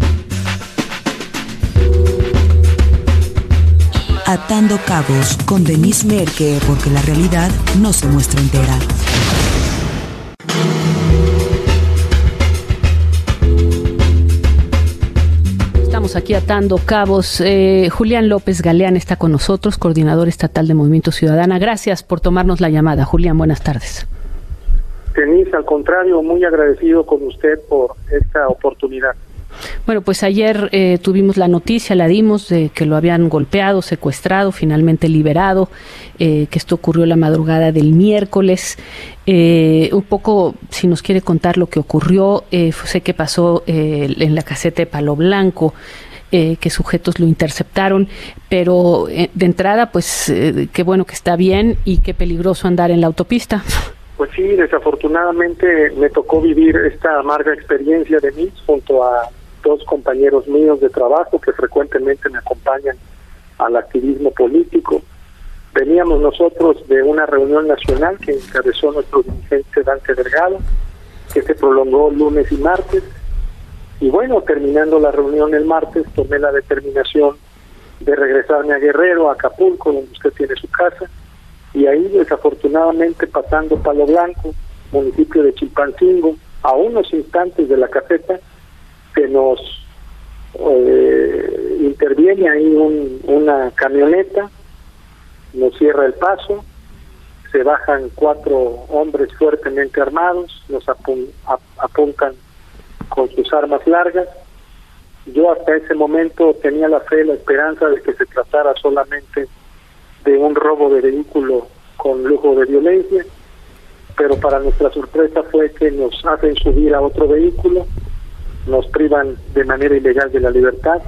[SPEAKER 3] Atando Cabos con Denise Merke, porque la realidad no se muestra entera.
[SPEAKER 4] Estamos aquí atando cabos. Eh, Julián López Galeana está con nosotros, coordinador estatal de Movimiento Ciudadana. Gracias por tomarnos la llamada. Julián, buenas tardes.
[SPEAKER 12] Denise, al contrario, muy agradecido con usted por esta oportunidad.
[SPEAKER 4] Bueno, pues ayer eh, tuvimos la noticia, la dimos, de que lo habían golpeado, secuestrado, finalmente liberado, eh, que esto ocurrió la madrugada del miércoles. Eh, un poco, si nos quiere contar lo que ocurrió, eh, sé que pasó eh, en la caseta de Palo Blanco, eh, que sujetos lo interceptaron, pero eh, de entrada, pues eh, qué bueno que está bien y qué peligroso andar en la autopista.
[SPEAKER 12] Pues sí, desafortunadamente me tocó vivir esta amarga experiencia de mí junto a dos compañeros míos de trabajo que frecuentemente me acompañan al activismo político. Veníamos nosotros de una reunión nacional que encabezó nuestro dirigente Dante Delgado, que se prolongó lunes y martes, y bueno, terminando la reunión el martes, tomé la determinación de regresarme a Guerrero, a Acapulco, donde usted tiene su casa, y ahí desafortunadamente pasando Palo Blanco, municipio de Chilpancingo, a unos instantes de la caseta, se nos eh, interviene ahí un, una camioneta, nos cierra el paso, se bajan cuatro hombres fuertemente armados, nos apun, ap, apuntan con sus armas largas. Yo hasta ese momento tenía la fe, la esperanza de que se tratara solamente de un robo de vehículo con lujo de violencia, pero para nuestra sorpresa fue que nos hacen subir a otro vehículo, nos privan de manera ilegal de la libertad.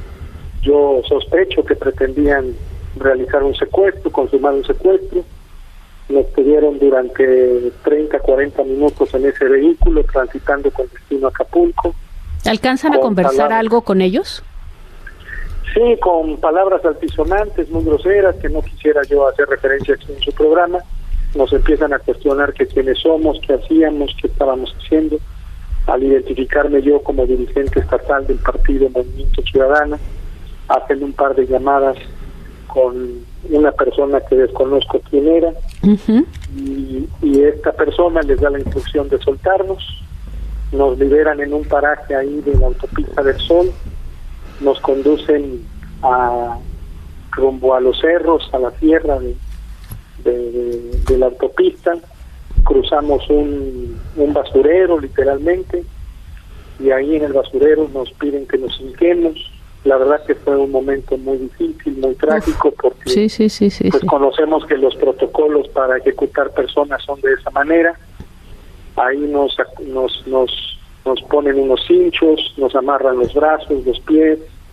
[SPEAKER 12] Yo sospecho que pretendían realizar un secuestro, consumar un secuestro. Nos tuvieron durante treinta, cuarenta minutos en ese vehículo, transitando con destino a Acapulco.
[SPEAKER 4] ¿Alcanzan a conversar palabras, algo con ellos?
[SPEAKER 12] Sí, con palabras altisonantes, muy groseras, que no quisiera yo hacer referencia aquí en su programa. Nos empiezan a cuestionar que quiénes somos, qué hacíamos, qué estábamos haciendo. Al identificarme yo como dirigente estatal del partido Movimiento Ciudadano, hacen un par de llamadas con una persona que desconozco quién era, uh-huh. y, y esta persona les da la instrucción de soltarnos. Nos liberan en un paraje ahí de la autopista del Sol, nos conducen a rumbo a los cerros, a la tierra de De, de, de la autopista, cruzamos un, un basurero literalmente, y ahí en el basurero nos piden que nos hinquemos. La verdad que fue un momento muy difícil, muy trágico, porque
[SPEAKER 4] sí, sí, sí, sí,
[SPEAKER 12] pues
[SPEAKER 4] sí.
[SPEAKER 12] conocemos que los protocolos para ejecutar personas son de esa manera. Ahí nos nos nos nos ponen unos cinchos, nos amarran los brazos, los pies,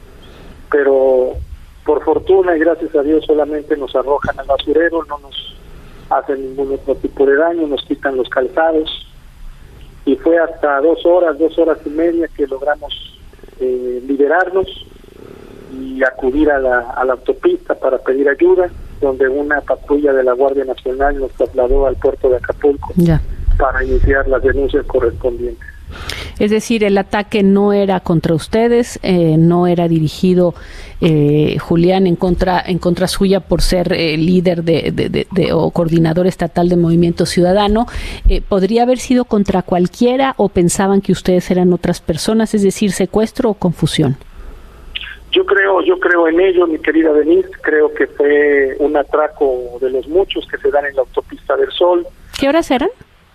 [SPEAKER 12] pero por fortuna y gracias a Dios solamente nos arrojan al basurero, no nos hacen ningún otro tipo de daño, nos quitan los calzados, y fue hasta dos horas, dos horas y media que logramos eh, liberarnos y acudir a la, a la autopista para pedir ayuda, donde una patrulla de la Guardia Nacional nos trasladó al puerto de Acapulco
[SPEAKER 4] ya.
[SPEAKER 12] para iniciar las denuncias correspondientes.
[SPEAKER 4] Es decir, el ataque no era contra ustedes, eh, no era dirigido, eh, Julián, en contra en contra suya por ser eh, líder de, de, de, de o coordinador estatal de Movimiento Ciudadano. Eh, ¿Podría haber sido contra cualquiera o pensaban que ustedes eran otras personas? Es decir, secuestro o confusión.
[SPEAKER 12] Yo creo, yo creo en ello, mi querida Denise. Creo que fue un atraco de los muchos que se dan en la autopista del Sol.
[SPEAKER 4] ¿Qué horas eran?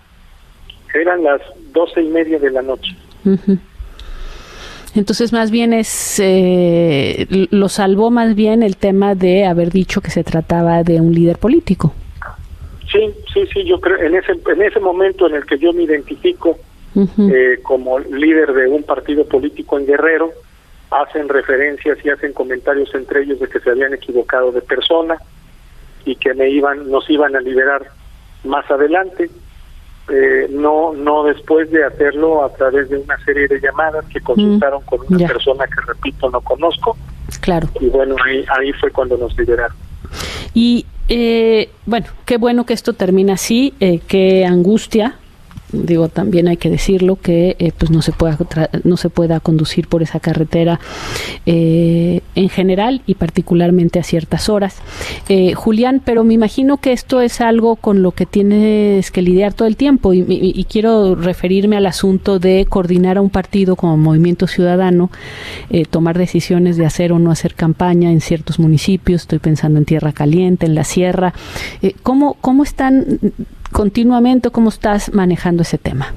[SPEAKER 12] Eran las doce y media de la noche.
[SPEAKER 4] Uh-huh. Entonces, más bien es eh, lo salvó más bien el tema de haber dicho que se trataba de un líder político.
[SPEAKER 12] Sí, sí, sí. Yo creo en ese en ese momento en el que yo me identifico uh-huh. eh, como líder de un partido político en Guerrero, hacen referencias y hacen comentarios entre ellos de que se habían equivocado de persona y que me iban, nos iban a liberar más adelante. Eh, no no después de hacerlo a través de una serie de llamadas que consultaron mm, con una ya. persona que, repito, no conozco.
[SPEAKER 4] Claro.
[SPEAKER 12] Y bueno, ahí ahí fue cuando nos liberaron.
[SPEAKER 4] Y eh, bueno, qué bueno que esto termina así, eh, qué angustia. Digo, también hay que decirlo que eh, pues no se pueda tra- no se pueda conducir por esa carretera eh, en general y particularmente a ciertas horas. Eh, Julián, pero me imagino que esto es algo con lo que tienes que lidiar todo el tiempo y, y, y quiero referirme al asunto de coordinar a un partido como Movimiento Ciudadano, eh, tomar decisiones de hacer o no hacer campaña en ciertos municipios. Estoy pensando en Tierra Caliente, en la Sierra. Eh, ¿cómo, cómo están continuamente, cómo estás manejando ese tema?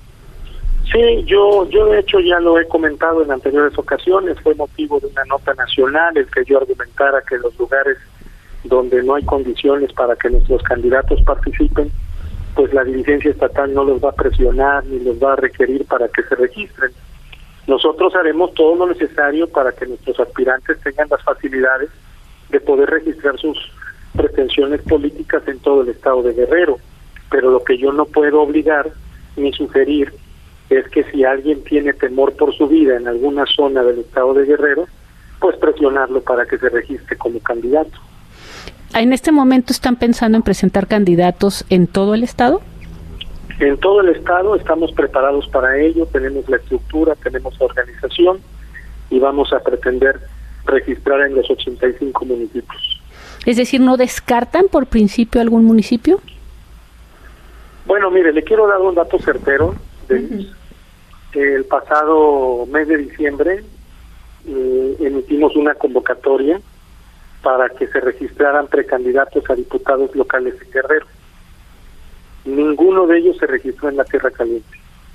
[SPEAKER 12] Sí, yo yo de hecho ya lo he comentado en anteriores ocasiones. Fue motivo de una nota nacional el que yo argumentara que los lugares donde no hay condiciones para que nuestros candidatos participen, pues la dirigencia estatal no los va a presionar ni los va a requerir para que se registren. Nosotros haremos todo lo necesario para que nuestros aspirantes tengan las facilidades de poder registrar sus pretensiones políticas en todo el estado de Guerrero. Pero lo que yo no puedo obligar ni sugerir es que si alguien tiene temor por su vida en alguna zona del estado de Guerrero, pues presionarlo para que se registre como candidato.
[SPEAKER 4] ¿En este momento están pensando en presentar candidatos en todo el estado?
[SPEAKER 12] En todo el estado estamos preparados para ello, tenemos la estructura, tenemos la organización y vamos a pretender registrar en los ochenta y cinco municipios.
[SPEAKER 4] Es decir, ¿no descartan por principio algún municipio?
[SPEAKER 12] Bueno, mire, le quiero dar un dato certero. De, uh-huh. El pasado mes de diciembre eh, emitimos una convocatoria para que se registraran precandidatos a diputados locales en Guerrero. Ninguno de ellos se registró en la Tierra Caliente.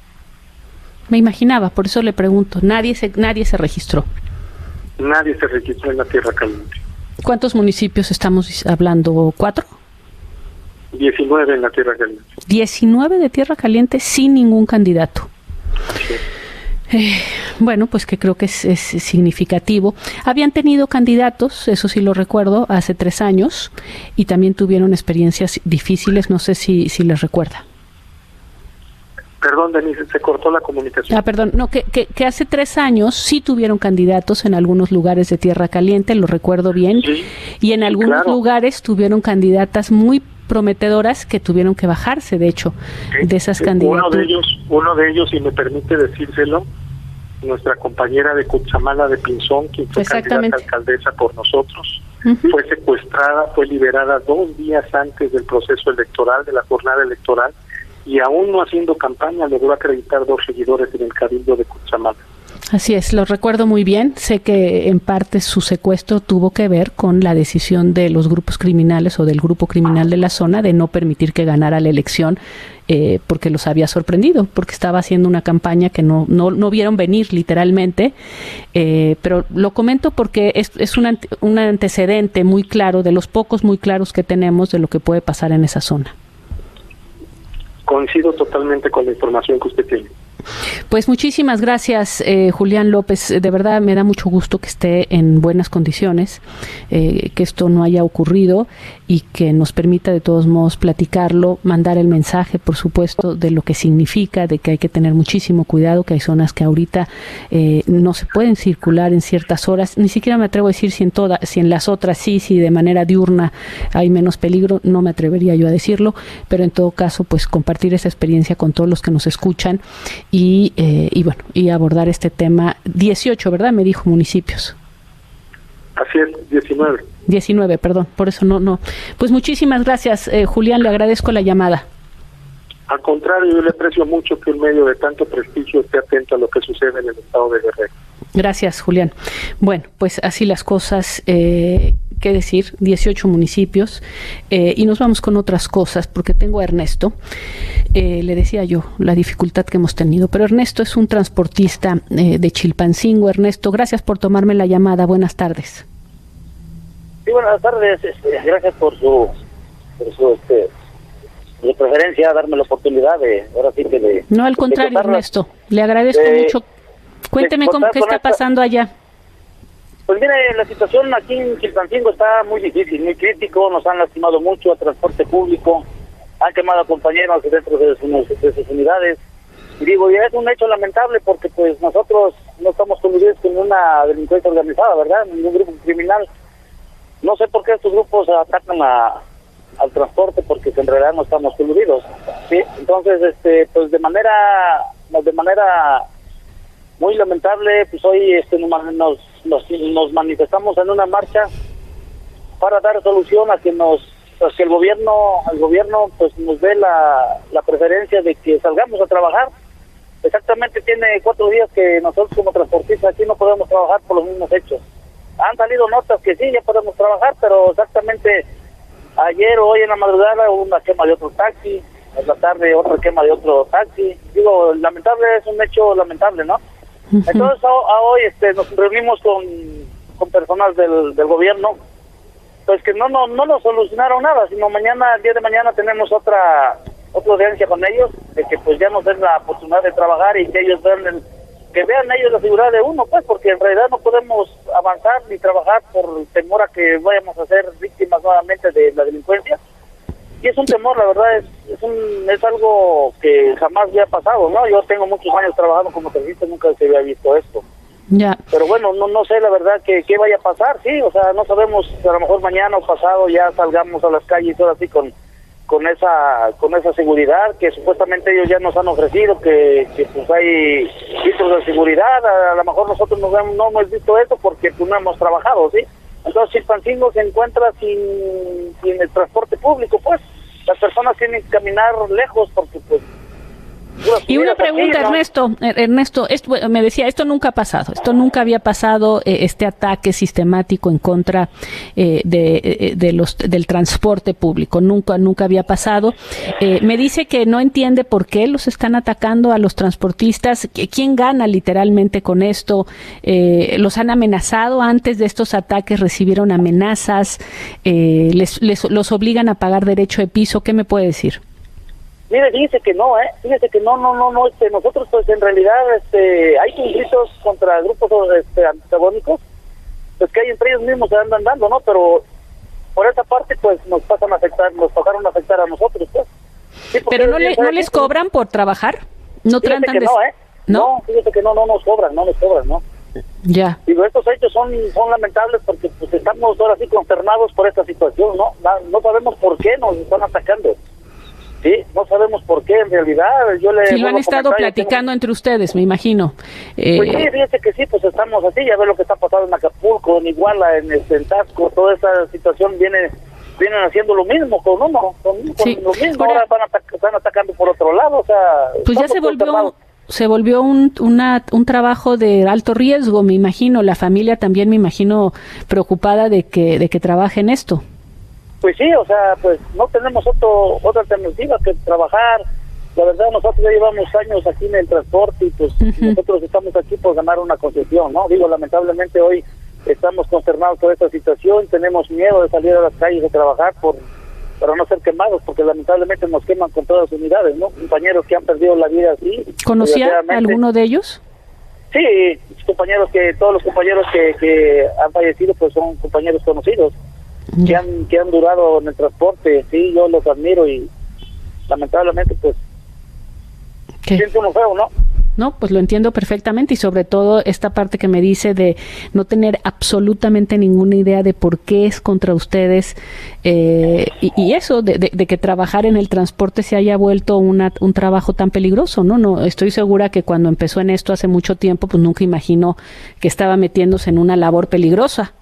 [SPEAKER 4] Me imaginaba, por eso le pregunto. Nadie se, nadie se registró.
[SPEAKER 12] Nadie se registró en la Tierra Caliente.
[SPEAKER 4] ¿Cuántos municipios estamos hablando? ¿Cuatro?
[SPEAKER 12] diecinueve en la Tierra Caliente.
[SPEAKER 4] diecinueve de Tierra Caliente sin ningún candidato. Sí. Eh, bueno, pues que creo que es, es significativo. Habían tenido candidatos, eso sí lo recuerdo, hace tres años, y también tuvieron experiencias difíciles, no sé si, si les recuerda.
[SPEAKER 12] Perdón, Denise, se cortó la comunicación.
[SPEAKER 4] Ah, perdón, no, que, que, que hace tres años sí tuvieron candidatos en algunos lugares de Tierra Caliente, lo recuerdo bien, sí, y en algunos claro. lugares tuvieron candidatas muy prometedoras que tuvieron que bajarse, de hecho, sí, de esas sí, candidaturas.
[SPEAKER 12] Uno de ellos, uno de ellos, si me permite decírselo, nuestra compañera de Cutzamala de Pinzón, quien fue candidata a alcaldesa por nosotros, uh-huh. fue secuestrada, fue liberada dos días antes del proceso electoral, de la jornada electoral, y aún no haciendo campaña logró acreditar dos seguidores en el Cabildo de Cutzamala.
[SPEAKER 4] Así es, lo recuerdo muy bien. Sé que en parte su secuestro tuvo que ver con la decisión de los grupos criminales o del grupo criminal de la zona de no permitir que ganara la elección eh, porque los había sorprendido, porque estaba haciendo una campaña que no no, no vieron venir literalmente. Eh, pero lo comento porque es, es un, ante, un antecedente muy claro, de los pocos muy claros que tenemos de lo que puede pasar en esa zona.
[SPEAKER 12] Coincido totalmente con la información que usted tiene.
[SPEAKER 4] Pues muchísimas gracias, eh, Julián López. De verdad me da mucho gusto que esté en buenas condiciones, eh, que esto no haya ocurrido y que nos permita de todos modos platicarlo, mandar el mensaje, por supuesto, de lo que significa, de que hay que tener muchísimo cuidado, que hay zonas que ahorita eh, no se pueden circular en ciertas horas. Ni siquiera me atrevo a decir si en todas, si en las otras sí, si de manera diurna hay menos peligro, no me atrevería yo a decirlo, pero en todo caso, pues compartir esa experiencia con todos los que nos escuchan. Y, eh, y bueno, y abordar este tema. dieciocho, ¿verdad? Me dijo municipios.
[SPEAKER 12] Así es, diecinueve.
[SPEAKER 4] diecinueve, perdón, por eso no, no. Pues muchísimas gracias, eh, Julián, le agradezco la llamada.
[SPEAKER 12] Al contrario, yo le aprecio mucho que un medio de tanto prestigio esté atento a lo que sucede en el estado de Guerrero.
[SPEAKER 4] Gracias, Julián. Bueno, pues así las cosas, eh, qué decir, dieciocho municipios, eh, y nos vamos con otras cosas, porque tengo a Ernesto. Eh, le decía yo la dificultad que hemos tenido, pero Ernesto es un transportista eh, de Chilpancingo. Ernesto, gracias por tomarme la llamada. Buenas tardes.
[SPEAKER 13] Sí, buenas tardes. Este, gracias por su, por su este, de preferencia, darme la oportunidad de, ahora sí que de...
[SPEAKER 4] No, al contrario, de Ernesto, le agradezco de, mucho. Cuénteme cómo, qué está esta, pasando allá.
[SPEAKER 13] Pues mire, la situación aquí en Chilpancingo está muy difícil, muy crítico, nos han lastimado mucho a transporte público, han quemado a compañeros dentro de sus, de sus unidades, y digo, ya es un hecho lamentable porque pues nosotros no estamos coludidos con una delincuencia organizada, ¿verdad? Ningún grupo criminal. No sé por qué estos grupos atacan a, al transporte, porque en realidad no estamos coludidos, ¿sí? Entonces, este, pues de manera, de manera muy lamentable, pues hoy este, nos, nos, nos manifestamos en una marcha para dar solución a que nos, pues que el gobierno, el gobierno pues nos dé la, la preferencia de que salgamos a trabajar. Exactamente tiene cuatro días que nosotros como transportistas aquí no podemos trabajar por los mismos hechos. Han salido notas que sí, ya podemos trabajar, pero exactamente ayer o hoy en la madrugada hubo una quema de otro taxi, en la tarde otra quema de otro taxi. Digo, lamentable, es un hecho lamentable, ¿no? Uh-huh. Entonces a, a hoy este, nos reunimos con, con personas del, del gobierno, pues que no, no no nos solucionaron nada, sino mañana, el día de mañana tenemos otra otra audiencia con ellos, de que pues ya nos den la oportunidad de trabajar y que ellos vean el, que vean ellos la seguridad de uno, pues porque en realidad no podemos avanzar ni trabajar por temor a que vayamos a ser víctimas nuevamente de la delincuencia. Y es un temor, la verdad, es es, un, es algo que jamás había pasado, ¿no? Yo tengo muchos años trabajando como taxista, nunca se había visto esto.
[SPEAKER 4] Ya.
[SPEAKER 13] Pero bueno, no no sé la verdad que qué vaya a pasar, sí, o sea, no sabemos si a lo mejor mañana o pasado ya salgamos a las calles ahora sí con con esa con esa seguridad que supuestamente ellos ya nos han ofrecido, que, que pues hay filtros de seguridad. A, a lo mejor nosotros no, no hemos visto eso porque pues no hemos trabajado, ¿sí? Entonces Chilpancingo se encuentra sin, sin el transporte público, pues las personas tienen que caminar lejos porque pues...
[SPEAKER 4] Y una pregunta, aquí, ¿no? Ernesto, Ernesto, esto, me decía, esto nunca ha pasado, esto nunca había pasado, eh, este ataque sistemático en contra eh, de, eh, de los del transporte público, nunca nunca había pasado. Eh, me dice que no entiende por qué los están atacando a los transportistas, ¿quién gana literalmente con esto? Eh, ¿Los han amenazado antes de estos ataques? ¿Recibieron amenazas? Eh, les, les, ¿Los obligan a pagar derecho de piso? ¿Qué me puede decir?
[SPEAKER 13] Mire, fíjese que no, ¿eh? Fíjese que no, no, no, no, este, nosotros pues en realidad, este, hay conflictos contra grupos, este, antagónicos, pues que hay entre ellos mismos se andan dando, ¿no? Pero por esa parte, pues nos pasan a afectar, nos tocaron afectar a nosotros, pues. Sí,
[SPEAKER 4] pero no, le, ¿no les cobran por trabajar? ¿No tratan de...?
[SPEAKER 13] No, ¿eh? ¿No? No, fíjate que no, no nos cobran, no nos cobran, ¿no?
[SPEAKER 4] Ya.
[SPEAKER 13] Digo, estos hechos son, son lamentables porque pues estamos ahora sí consternados por esta situación, ¿no? No, no sabemos por qué nos están atacando. Sí, no sabemos por qué, en realidad. Yo le
[SPEAKER 4] sí, lo han estado platicando entre ustedes, me imagino. Eh,
[SPEAKER 13] pues sí, fíjese que sí, pues estamos así, ya ve lo que está pasando en Acapulco, en Iguala, en, este, en Tasco, toda esa situación viene vienen haciendo lo mismo con uno, con, sí. con lo mismo, ahora van atac- están atacando por otro lado, o sea...
[SPEAKER 4] Pues ya se volvió, se volvió un, una, un trabajo de alto riesgo, me imagino, la familia también me imagino preocupada de que, de que trabaje en esto.
[SPEAKER 13] Pues sí, o sea, pues no tenemos otro, otra alternativa que trabajar. La verdad, nosotros ya llevamos años aquí en el transporte y pues uh-huh. nosotros estamos aquí por ganar una concesión, ¿no? Digo, lamentablemente hoy estamos consternados por esta situación, tenemos miedo de salir a las calles a trabajar por para no ser quemados, porque lamentablemente nos queman con todas las unidades, ¿no? Compañeros que han perdido la vida así.
[SPEAKER 4] ¿Conocía alguno de ellos?
[SPEAKER 13] Sí, compañeros que, todos los compañeros que, que han fallecido pues son compañeros conocidos. Que han, que han durado en el transporte, sí, yo los admiro y lamentablemente pues
[SPEAKER 4] ¿Qué?
[SPEAKER 13] siente uno feo, ¿no?
[SPEAKER 4] No, pues lo entiendo perfectamente y sobre todo esta parte que me dice de no tener absolutamente ninguna idea de por qué es contra ustedes eh, y, y eso, de, de, de que trabajar en el transporte se haya vuelto una, un trabajo tan peligroso, ¿no? No, estoy segura que cuando empezó en esto hace mucho tiempo, pues nunca imaginó que estaba metiéndose en una labor peligrosa.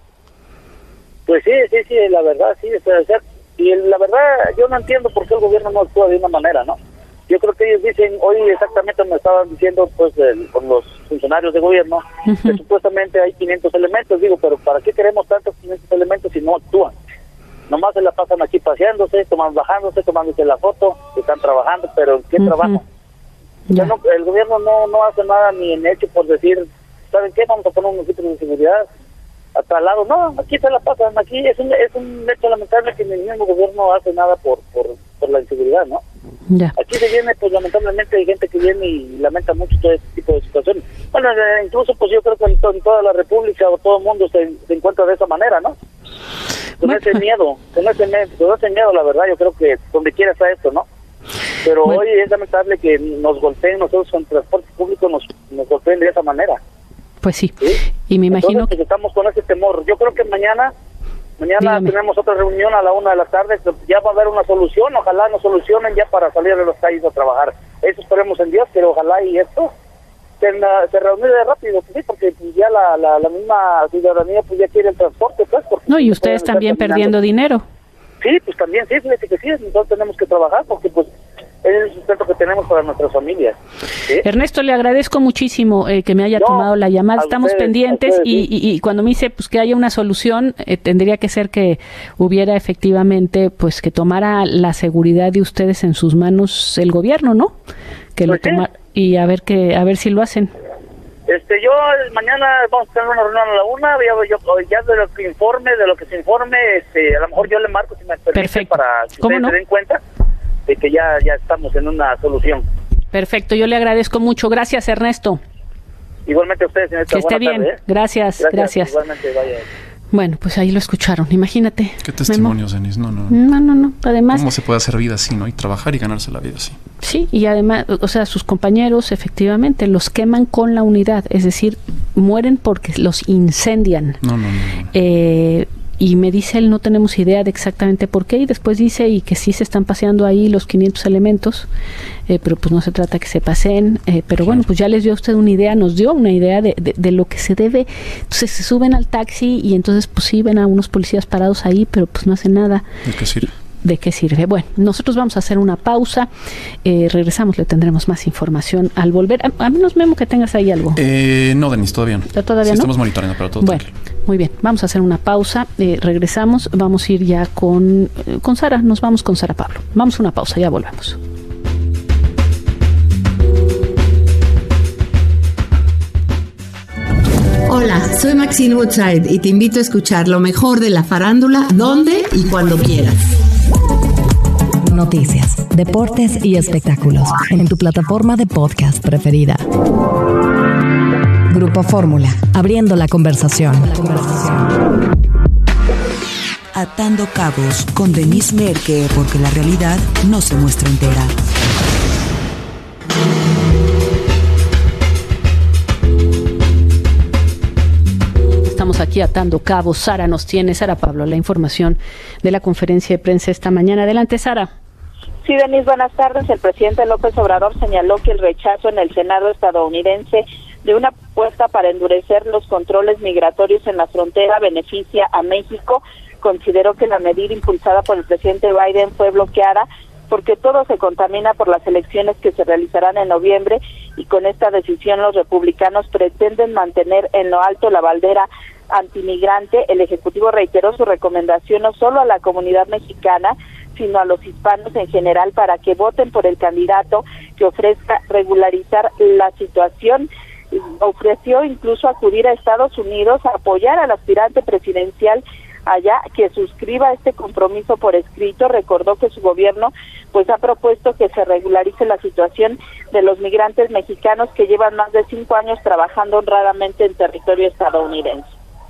[SPEAKER 13] Pues sí, sí, sí, la verdad, sí, o sea, y la verdad yo no entiendo por qué el gobierno no actúa de una manera, ¿no? Yo creo que ellos dicen, hoy exactamente me estaban diciendo, pues, el, con los funcionarios de gobierno, uh-huh. que supuestamente hay quinientos elementos, digo, pero ¿para qué queremos tantos quinientos elementos si no actúan? Nomás se la pasan aquí paseándose, tomando, bajándose, tomándose la foto, están trabajando, pero ¿en qué uh-huh. trabajo? O sea, no, el gobierno no, no hace nada ni en hecho por decir, ¿saben qué? Vamos a poner unos filtros de seguridad hasta al lado, no, aquí se la pasan, aquí es un, es un hecho lamentable que el mismo gobierno hace nada por, por, por la inseguridad, ¿no?
[SPEAKER 4] Ya.
[SPEAKER 13] Aquí se viene, pues lamentablemente hay gente que viene y lamenta mucho todo este tipo de situaciones. Bueno, eh, incluso pues yo creo que en, to- en toda la república o todo el mundo se, se encuentra de esa manera, ¿no? Con bueno. ese miedo, con ese, con ese miedo, la verdad, yo creo que donde quiera está esto, ¿no? Pero bueno. Hoy es lamentable que nos golpeen, nosotros con transporte público nos, nos golpeen de esa manera.
[SPEAKER 4] Pues sí,
[SPEAKER 13] ¿sí?
[SPEAKER 4] Y me imagino
[SPEAKER 13] Entonces, que estamos con ese temor. Yo creo que mañana mañana Dígame. tenemos otra reunión a la una de la tarde, ya va a haber una solución, ojalá nos solucionen ya para salir de las calles a trabajar. Eso esperemos en Dios, pero ojalá y esto se, se reúne rápido, ¿sí? Porque pues, ya la, la, la misma ciudadanía pues ya quiere el transporte, pues.
[SPEAKER 4] No, y ustedes también perdiendo dinero.
[SPEAKER 13] Sí, pues también, sí, fíjate que sí, entonces tenemos que trabajar porque pues es el sustento que tenemos para nuestras familias. ¿Sí?
[SPEAKER 4] Ernesto, le agradezco muchísimo eh, que me haya no, tomado la llamada. Estamos ustedes, pendientes ustedes, y, sí. y, y cuando me dice pues que haya una solución, eh, tendría que ser que hubiera efectivamente, pues que tomara la seguridad de ustedes en sus manos el gobierno, ¿no? Que pues lo toma y a ver que a ver si lo hacen.
[SPEAKER 13] Este, yo mañana vamos a tener una reunión a la una, ya, yo, ya de lo que informe, de lo que se informe, este, a lo mejor yo le marco si me permite para que ustedes no? se den cuenta de que ya, ya estamos en una solución.
[SPEAKER 4] Perfecto, yo le agradezco mucho. Gracias, Ernesto.
[SPEAKER 13] Igualmente a ustedes, señorita.
[SPEAKER 4] Que esté bien.
[SPEAKER 13] Tarde, ¿eh?
[SPEAKER 4] Gracias, gracias, gracias.
[SPEAKER 13] Igualmente, vaya.
[SPEAKER 4] Bueno, pues ahí lo escucharon, imagínate.
[SPEAKER 5] Qué testimonios, Denise, no, no.
[SPEAKER 4] No, no, no, además...
[SPEAKER 5] ¿Cómo se puede hacer vida así, no? Y trabajar y ganarse la vida así.
[SPEAKER 4] Sí, y además, o sea, sus compañeros efectivamente los queman con la unidad, es decir, mueren porque los incendian.
[SPEAKER 5] No, no, no. no.
[SPEAKER 4] Eh... Y me dice él, no tenemos idea de exactamente por qué, y después dice y que sí se están paseando ahí los quinientos elementos, eh, pero pues no se trata que se paseen, eh, pero bueno, pues ya les dio a usted una idea, nos dio una idea de, de, de lo que se debe. Entonces se suben al taxi y entonces pues sí ven a unos policías parados ahí, pero pues no hacen nada.
[SPEAKER 5] ¿De qué sirve?
[SPEAKER 4] ¿De qué sirve? Bueno, nosotros vamos a hacer una pausa, eh, regresamos, le tendremos más información al volver. A, a menos, Memo, que tengas ahí algo.
[SPEAKER 5] Eh, no, Denise, todavía no.
[SPEAKER 4] ¿Todavía
[SPEAKER 5] sí,
[SPEAKER 4] no?
[SPEAKER 5] Estamos monitoreando, pero todo
[SPEAKER 4] bueno,
[SPEAKER 5] tranquilo.
[SPEAKER 4] Muy bien, vamos a hacer una pausa, eh, regresamos, vamos a ir ya con, eh, con Sara, nos vamos con Sara Pablo. Vamos a una pausa, ya volvemos.
[SPEAKER 14] Hola, soy Maxine Woodside y te invito a escuchar lo mejor de la farándula, donde y cuando quieras.
[SPEAKER 2] noticias, deportes y espectáculos en tu plataforma de podcast preferida. Grupo Fórmula, abriendo la conversación.
[SPEAKER 3] Atando cabos con Denise Merker, porque la realidad no se muestra entera.
[SPEAKER 4] Estamos aquí atando cabos. Sara nos tiene, Sara Pablo, la información de la conferencia de prensa esta mañana. Adelante, Sara.
[SPEAKER 15] Sí, Denise, buenas tardes. El presidente López Obrador señaló que el rechazo en el Senado estadounidense de una propuesta para endurecer los controles migratorios en la frontera beneficia a México. Consideró que la medida impulsada por el presidente Biden fue bloqueada porque todo se contamina por las elecciones que se realizarán en noviembre, y con esta decisión los republicanos pretenden mantener en lo alto la bandera antimigrante. El Ejecutivo reiteró su recomendación no solo a la comunidad mexicana, sino a los hispanos en general, para que voten por el candidato que ofrezca regularizar la situación. Ofreció incluso acudir a Estados Unidos a apoyar al aspirante presidencial allá que suscriba este compromiso por escrito. Recordó que su gobierno pues ha propuesto que se regularice la situación de los migrantes mexicanos que llevan más de cinco años trabajando honradamente en territorio estadounidense.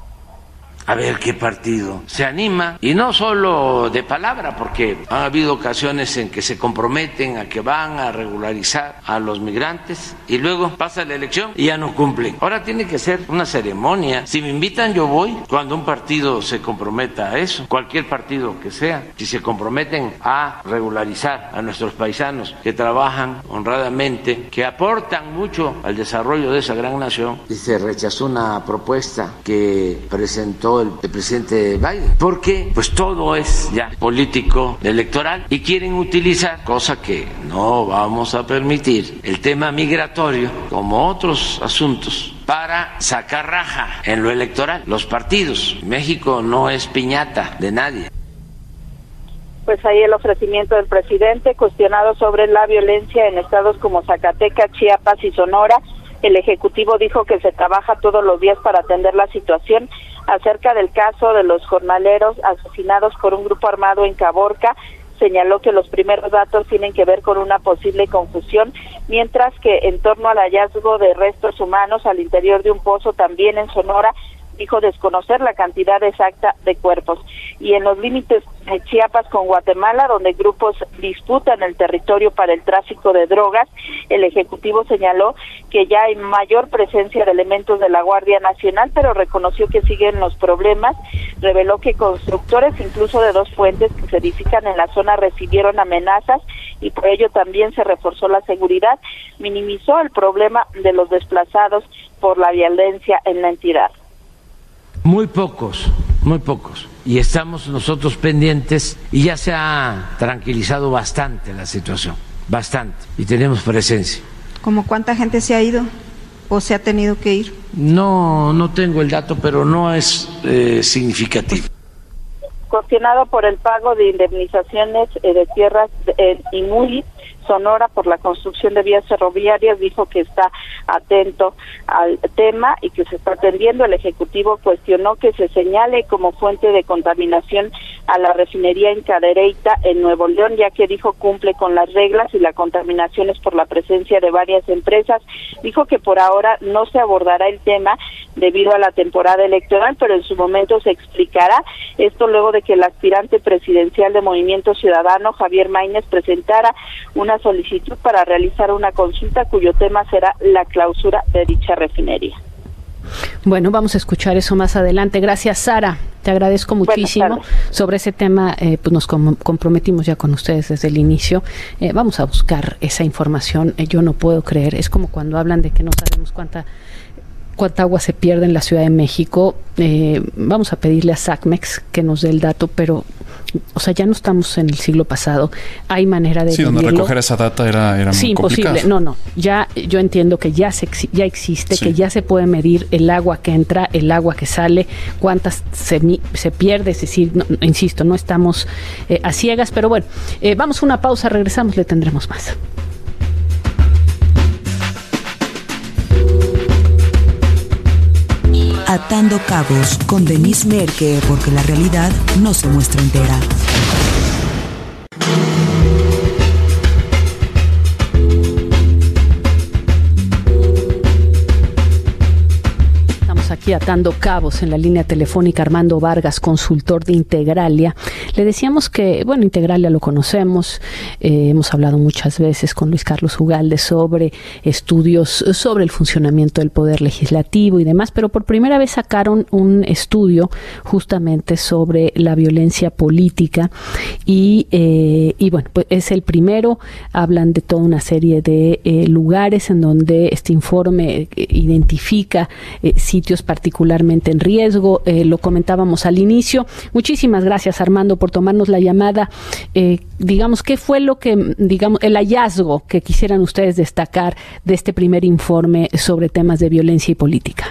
[SPEAKER 6] A ver qué partido se anima, y no solo de palabra, porque ha habido ocasiones en que se comprometen a que van a regularizar a los migrantes y luego pasa la elección y ya no cumplen. Ahora tiene que ser una ceremonia. Si me invitan, yo voy. Cuando un partido se comprometa a eso, cualquier partido que sea, si se comprometen a regularizar a nuestros paisanos que trabajan honradamente, que aportan mucho al desarrollo de esa gran nación, y se rechazó una propuesta que presentó el, el presidente Biden, porque pues todo es ya político electoral y quieren utilizar, cosa que no vamos a permitir, el tema migratorio como otros asuntos para sacar raja en lo electoral. Los partidos, México no es piñata de nadie.
[SPEAKER 15] Pues ahí el ofrecimiento del presidente. Cuestionado sobre la violencia en estados como Zacatecas, Chiapas y Sonora, el Ejecutivo dijo que se trabaja todos los días para atender la situación. Acerca del caso de los jornaleros asesinados por un grupo armado en Caborca, señaló que los primeros datos tienen que ver con una posible confusión, mientras que en torno al hallazgo de restos humanos al interior de un pozo también en Sonora, dijo desconocer la cantidad exacta de cuerpos. Y en los límites de Chiapas con Guatemala, donde grupos disputan el territorio para el tráfico de drogas, el Ejecutivo señaló que ya hay mayor presencia de elementos de la Guardia Nacional, pero reconoció que siguen los problemas. Reveló que constructores, incluso de dos fuentes que se edifican en la zona, recibieron amenazas y por ello también se reforzó la seguridad. Minimizó el problema de los desplazados por la violencia en la entidad.
[SPEAKER 6] Muy pocos, muy pocos. Y estamos nosotros pendientes y ya se ha tranquilizado bastante la situación, bastante. Y tenemos presencia.
[SPEAKER 16] ¿Cómo cuánta gente se ha ido o se ha tenido que ir?
[SPEAKER 6] No, no tengo el dato, pero no es eh, significativo.
[SPEAKER 15] Cuestionado por el pago de indemnizaciones eh, de tierras en Imuli, Sonora, por la construcción de vías ferroviarias, dijo que está atento al tema y que se está atendiendo. El Ejecutivo cuestionó que se señale como fuente de contaminación a la refinería en Cadereyta, en Nuevo León, ya que dijo cumple con las reglas y la contaminación es por la presencia de varias empresas. Dijo que por ahora no se abordará el tema debido a la temporada electoral, pero en su momento se explicará. Esto luego de que el aspirante presidencial de Movimiento Ciudadano, Javier Maínez, presentara una solicitud para realizar una consulta cuyo tema será la clausura de dicha refinería.
[SPEAKER 4] Bueno, vamos a escuchar eso más adelante. Gracias, Sara. Te agradezco muchísimo. Sobre ese tema, eh, pues nos com- comprometimos ya con ustedes desde el inicio. Eh, vamos a buscar esa información. Eh, yo no puedo creer. Es como cuando hablan de que no sabemos cuánta cuánta agua se pierde en la Ciudad de México. Eh, vamos a pedirle a SACMEX que nos dé el dato, pero, o sea, ya no estamos en el siglo pasado. Hay manera de
[SPEAKER 5] Sí, donde
[SPEAKER 4] medirlo.
[SPEAKER 5] recoger esa data era, era
[SPEAKER 4] sí,
[SPEAKER 5] muy complicado.
[SPEAKER 4] imposible. No, no. Ya yo entiendo que ya se ya existe, sí. que ya se puede medir el agua que entra, el agua que sale, cuántas se, se pierde. Es decir, no, insisto, no estamos eh, a ciegas, pero bueno, eh, vamos a una pausa, regresamos, le tendremos más.
[SPEAKER 3] Atando cabos con Denise Merker, porque la realidad no se muestra entera.
[SPEAKER 4] aquí atando cabos en la línea telefónica Armando Vargas, consultor de Integralia. Le decíamos que, bueno, Integralia lo conocemos, eh, hemos hablado muchas veces con Luis Carlos Ugalde sobre estudios sobre el funcionamiento del Poder Legislativo y demás, pero por primera vez sacaron un estudio justamente sobre la violencia política y, eh, y bueno, pues es el primero. Hablan de toda una serie de eh, lugares en donde este informe eh, identifica eh, sitios particularmente en riesgo. Eh, lo comentábamos al inicio. Muchísimas gracias, Armando, por tomarnos la llamada. Eh, digamos, ¿qué fue lo que, digamos, el hallazgo que quisieran ustedes destacar de este primer informe sobre temas de violencia y política?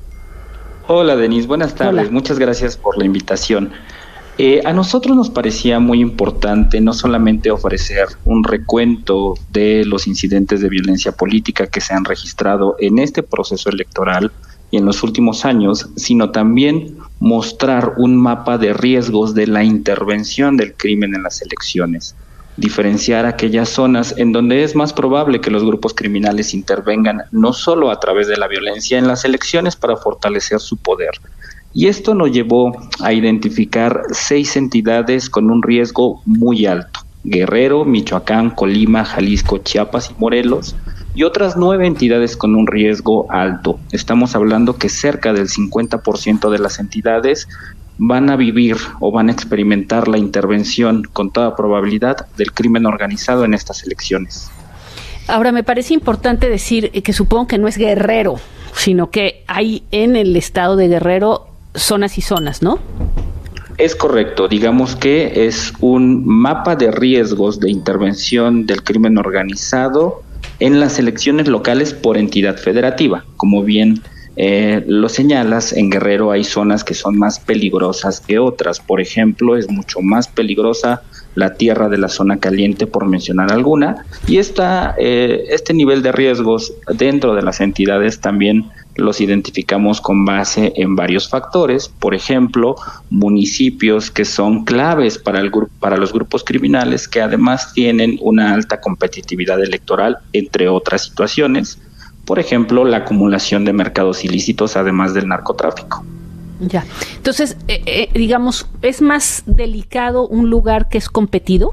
[SPEAKER 17] Hola, Denise, buenas tardes. Hola. Muchas gracias por la invitación. Eh, a nosotros nos parecía muy importante no solamente ofrecer un recuento de los incidentes de violencia política que se han registrado en este proceso electoral y en los últimos años, sino también mostrar un mapa de riesgos de la intervención del crimen en las elecciones, diferenciar aquellas zonas en donde es más probable que los grupos criminales intervengan no solo a través de la violencia en las elecciones para fortalecer su poder. Y esto nos llevó a identificar seis entidades con un riesgo muy alto: Guerrero, Michoacán, Colima, Jalisco, Chiapas y Morelos, y otras nueve entidades con un riesgo alto. Estamos hablando que cerca del cincuenta por ciento de las entidades van a vivir o van a experimentar la intervención con toda probabilidad del crimen organizado en estas elecciones.
[SPEAKER 4] Ahora, me parece importante decir que supongo que no es Guerrero, sino que hay en el estado de Guerrero zonas y zonas, ¿no?
[SPEAKER 17] Es correcto, digamos que es un mapa de riesgos de intervención del crimen organizado en las elecciones locales por entidad federativa. Como bien eh, lo señalas, en Guerrero hay zonas que son más peligrosas que otras. Por ejemplo, es mucho más peligrosa la tierra de la zona caliente, por mencionar alguna, y esta, eh, este nivel de riesgos dentro de las entidades también los identificamos con base en varios factores. Por ejemplo, municipios que son claves para, el gru- para los grupos criminales, que además tienen una alta competitividad electoral, entre otras situaciones. Por ejemplo, la acumulación de mercados ilícitos, además del narcotráfico.
[SPEAKER 4] Ya, entonces, eh, eh, digamos, ¿es más delicado un lugar que es competido?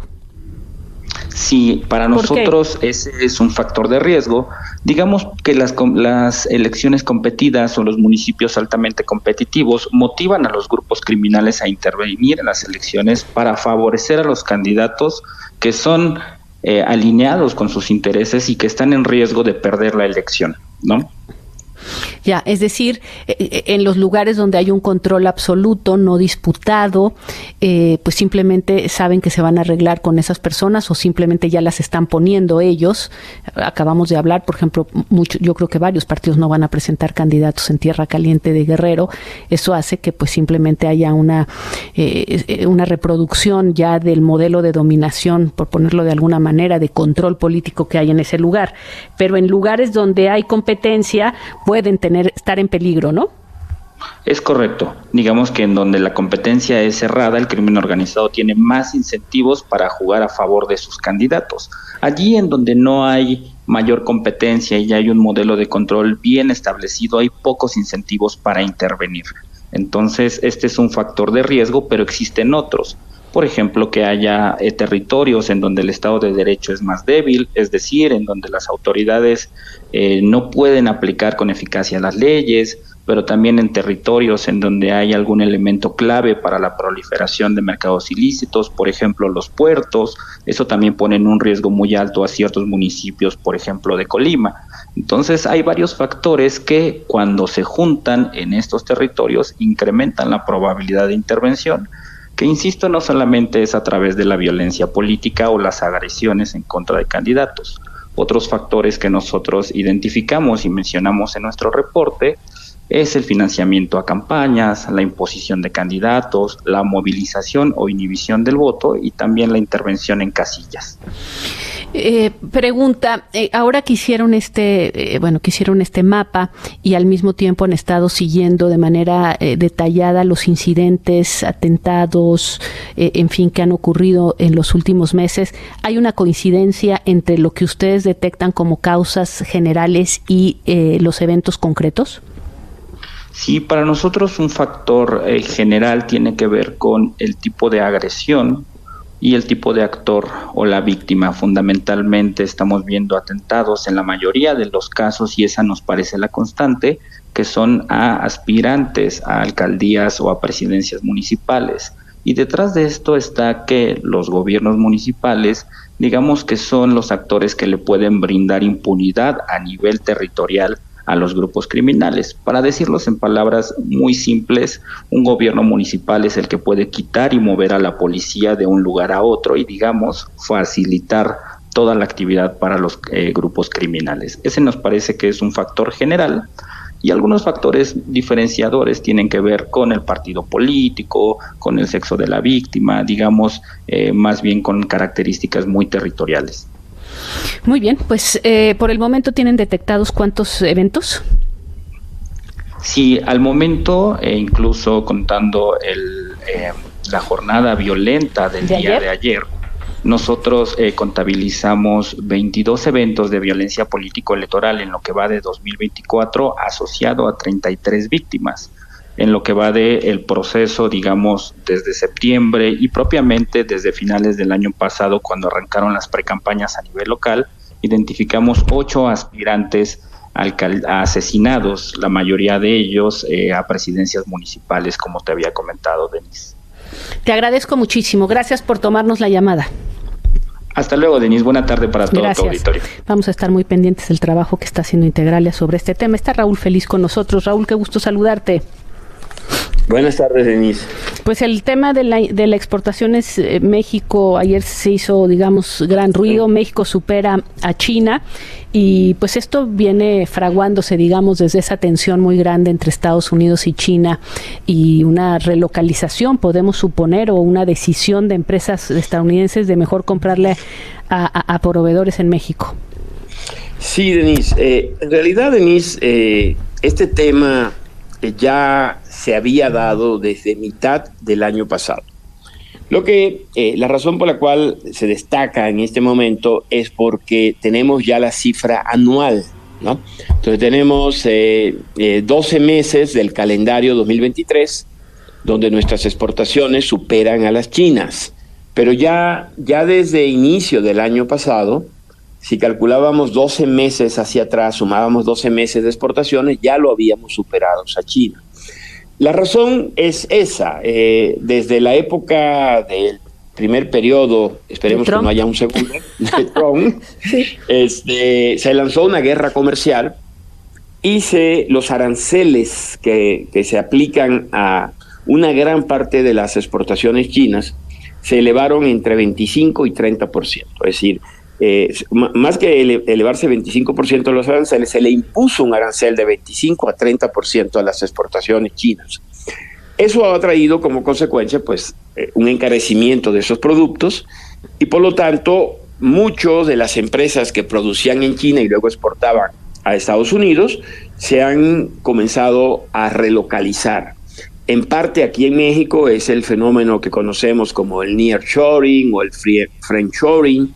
[SPEAKER 17] Sí, para nosotros ese es un factor de riesgo. Digamos que las, las elecciones competidas o los municipios altamente competitivos motivan a los grupos criminales a intervenir en las elecciones para favorecer a los candidatos que son eh, alineados con sus intereses y que están en riesgo de perder la elección, ¿no?
[SPEAKER 4] Ya, es decir, eh, en los lugares donde hay un control absoluto, no disputado, eh, pues simplemente saben que se van a arreglar con esas personas o simplemente ya las están poniendo ellos. Acabamos de hablar, por ejemplo, mucho, yo creo que varios partidos no van a presentar candidatos en Tierra Caliente de Guerrero. Eso hace que pues simplemente haya una, eh, una reproducción ya del modelo de dominación, por ponerlo de alguna manera, de control político que hay en ese lugar. Pero en lugares donde hay competencia pueden tener estar en peligro, ¿no?
[SPEAKER 17] Es correcto. Digamos que en donde la competencia es cerrada, el crimen organizado tiene más incentivos para jugar a favor de sus candidatos. Allí en donde no hay mayor competencia y hay un modelo de control bien establecido, hay pocos incentivos para intervenir. Entonces, este es un factor de riesgo, pero existen otros. Por ejemplo, que haya eh, territorios en donde el Estado de Derecho es más débil, es decir, en donde las autoridades eh, no pueden aplicar con eficacia las leyes, pero también en territorios en donde hay algún elemento clave para la proliferación de mercados ilícitos, por ejemplo, los puertos. Eso también pone en un riesgo muy alto a ciertos municipios, por ejemplo, de Colima. Entonces, hay varios factores que, cuando se juntan en estos territorios, incrementan la probabilidad de intervención, que, insisto, no solamente es a través de la violencia política o las agresiones en contra de candidatos. Otros factores que nosotros identificamos y mencionamos en nuestro reporte es el financiamiento a campañas, la imposición de candidatos, la movilización o inhibición del voto y también la intervención en casillas.
[SPEAKER 4] Eh, pregunta, eh, ahora que hicieron este, eh, bueno, que hicieron este mapa y al mismo tiempo han estado siguiendo de manera eh, detallada los incidentes, atentados, eh, en fin, que han ocurrido en los últimos meses, ¿hay una coincidencia entre lo que ustedes detectan como causas generales y eh, los eventos concretos?
[SPEAKER 17] Sí, para nosotros un factor eh, general tiene que ver con el tipo de agresión y el tipo de actor o la víctima. Fundamentalmente estamos viendo atentados en la mayoría de los casos, y esa nos parece la constante, que son a aspirantes a alcaldías o a presidencias municipales. Y detrás de esto está que los gobiernos municipales, digamos que son los actores que le pueden brindar impunidad a nivel territorial a los grupos criminales. Para decirlos en palabras muy simples, un gobierno municipal es el que puede quitar y mover a la policía de un lugar a otro y, digamos, facilitar toda la actividad para los eh, grupos criminales. Ese nos parece que es un factor general, y algunos factores diferenciadores tienen que ver con el partido político, con el sexo de la víctima, digamos, eh, más bien con características muy territoriales.
[SPEAKER 4] Muy bien, pues eh, por el momento ¿tienen detectados cuántos eventos?
[SPEAKER 17] Sí, al momento, eh, incluso contando el, eh, la jornada violenta del
[SPEAKER 4] ¿De
[SPEAKER 17] día
[SPEAKER 4] ayer?
[SPEAKER 17] de ayer, nosotros eh, contabilizamos veintidós eventos de violencia político-electoral en lo que va de dos mil veinticuatro, asociado a treinta y tres víctimas. En lo que va de el proceso, digamos, desde septiembre y propiamente desde finales del año pasado, cuando arrancaron las precampañas a nivel local, identificamos ocho aspirantes alcal- a asesinados, la mayoría de ellos eh, a presidencias municipales, como te había comentado, Denise.
[SPEAKER 4] Te agradezco muchísimo. Gracias por tomarnos la llamada.
[SPEAKER 17] Hasta luego, Denise. Buena tarde para todo
[SPEAKER 4] Gracias.
[SPEAKER 17] tu auditorio.
[SPEAKER 4] Vamos a estar muy pendientes del trabajo que está haciendo Integralia sobre este tema. Está Raúl Feliz con nosotros. Raúl, qué gusto saludarte.
[SPEAKER 18] Buenas tardes, Denise.
[SPEAKER 4] Pues el tema de la, de la exportación es eh, México, ayer se hizo, digamos, gran ruido. México supera a China y pues esto viene fraguándose, digamos, desde esa tensión muy grande entre Estados Unidos y China, y una relocalización, podemos suponer, o una decisión de empresas estadounidenses de mejor comprarle a, a, a proveedores en México.
[SPEAKER 18] Sí, Denise. Eh, en realidad, Denise, eh, este tema eh, ya se había dado desde mitad del año pasado. Lo que, eh, la razón por la cual se destaca en este momento es porque tenemos ya la cifra anual, ¿no? Entonces tenemos eh, eh, doce meses del calendario dos mil veintitrés, donde nuestras exportaciones superan a las chinas. Pero ya, ya desde inicio del año pasado, si calculábamos doce meses hacia atrás, sumábamos doce meses de exportaciones, ya lo habíamos superado a China. La razón es esa. Eh, desde la época del primer periodo, esperemos que no haya un segundo, de Trump, sí. este, se lanzó una guerra comercial y se, los aranceles que, que se aplican a una gran parte de las exportaciones chinas se elevaron entre veinticinco y treinta por ciento. Es decir, eh, más que ele, elevarse veinticinco por ciento de los aranceles, se le impuso un arancel de veinticinco a treinta por ciento a las exportaciones chinas. Eso ha traído como consecuencia pues eh, un encarecimiento de esos productos, y por lo tanto muchas de las empresas que producían en China y luego exportaban a Estados Unidos se han comenzado a relocalizar. En parte aquí en México es el fenómeno que conocemos como el nearshoring o el friendshoring,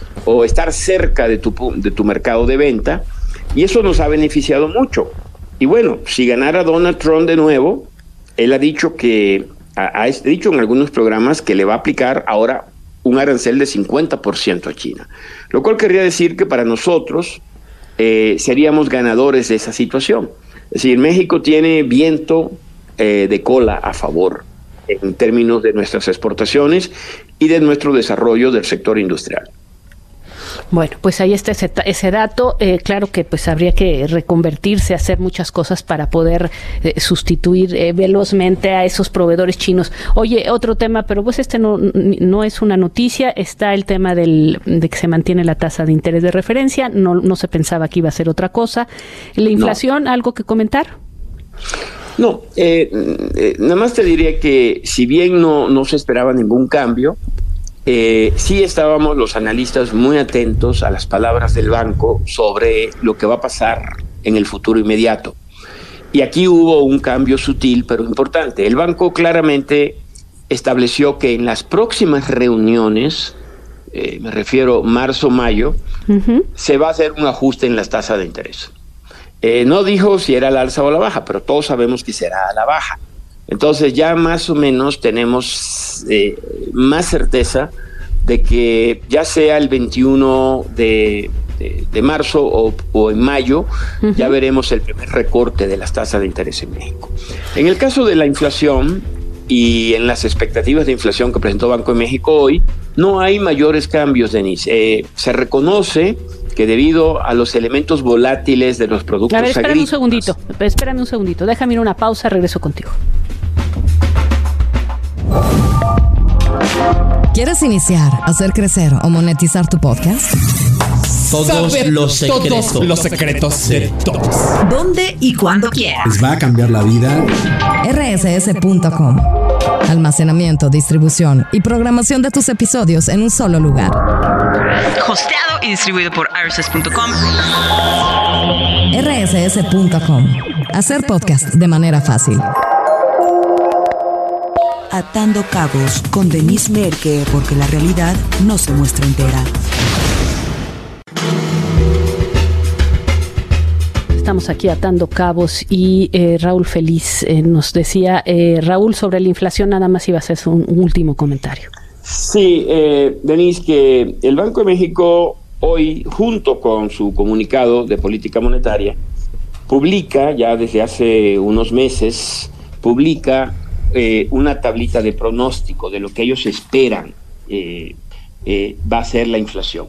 [SPEAKER 18] o estar cerca de tu, de tu mercado de venta, y eso nos ha beneficiado mucho. Y bueno, si ganara Donald Trump de nuevo, él ha dicho que, ha, ha dicho en algunos programas que le va a aplicar ahora un arancel de cincuenta por ciento a China, lo cual querría decir que para nosotros eh, seríamos ganadores de esa situación. Es decir, México tiene viento eh, de cola a favor en términos de nuestras exportaciones y de nuestro desarrollo del sector industrial.
[SPEAKER 4] Bueno, pues ahí está ese, ese dato. Eh, claro que pues habría que reconvertirse, hacer muchas cosas para poder eh, sustituir eh, velozmente a esos proveedores chinos. Oye, otro tema, pero pues este no, no es una noticia, está el tema del, de que se mantiene la tasa de interés de referencia, no, no se pensaba que iba a ser otra cosa. La inflación, no. ¿Algo que comentar?
[SPEAKER 18] No, eh, eh, nada más te diría que si bien no, no se esperaba ningún cambio, Eh, sí estábamos los analistas muy atentos a las palabras del banco sobre lo que va a pasar en el futuro inmediato. Y aquí hubo un cambio sutil pero importante. El banco claramente estableció que en las próximas reuniones, eh, me refiero marzo-mayo, uh-huh. se va a hacer un ajuste en las tasas de interés. Eh, no dijo si era la alza o la baja, pero todos sabemos que será a la baja. Entonces ya más o menos tenemos eh, más certeza de que ya sea el veintiuno de, de, de marzo o, o en mayo, uh-huh. ya veremos el primer recorte de las tasas de interés en México. En el caso de la inflación y en las expectativas de inflación que presentó Banco de México hoy, no hay mayores cambios, Denise. Eh, se reconoce que debido a los elementos volátiles de los productos agrícolas... A ver, espérame
[SPEAKER 4] un segundito, espérame un segundito, déjame ir a una pausa, regreso contigo.
[SPEAKER 2] ¿Quieres iniciar, hacer crecer o monetizar tu podcast?
[SPEAKER 19] Todos Saber los secretos.
[SPEAKER 20] Todos los secretos de todos.
[SPEAKER 19] ¿Dónde y cuándo quieras?
[SPEAKER 20] Les va a cambiar la vida.
[SPEAKER 2] R S S punto com. Almacenamiento, distribución y programación de tus episodios en un solo lugar.
[SPEAKER 19] Hosteado y distribuido por R S S punto com.
[SPEAKER 2] R S S punto com. Hacer podcast de manera fácil.
[SPEAKER 3] Atando Cabos con Denise Merker, porque la realidad no se muestra entera.
[SPEAKER 4] Estamos aquí atando cabos y eh, Raúl Feliz eh, nos decía, eh, Raúl, sobre la inflación nada más iba a hacer un, un último comentario.
[SPEAKER 18] Sí, eh, Denise, que el Banco de México hoy, junto con su comunicado de política monetaria, publica, ya desde hace unos meses, publica eh, una tablita de pronóstico de lo que ellos esperan eh, eh, va a ser la inflación.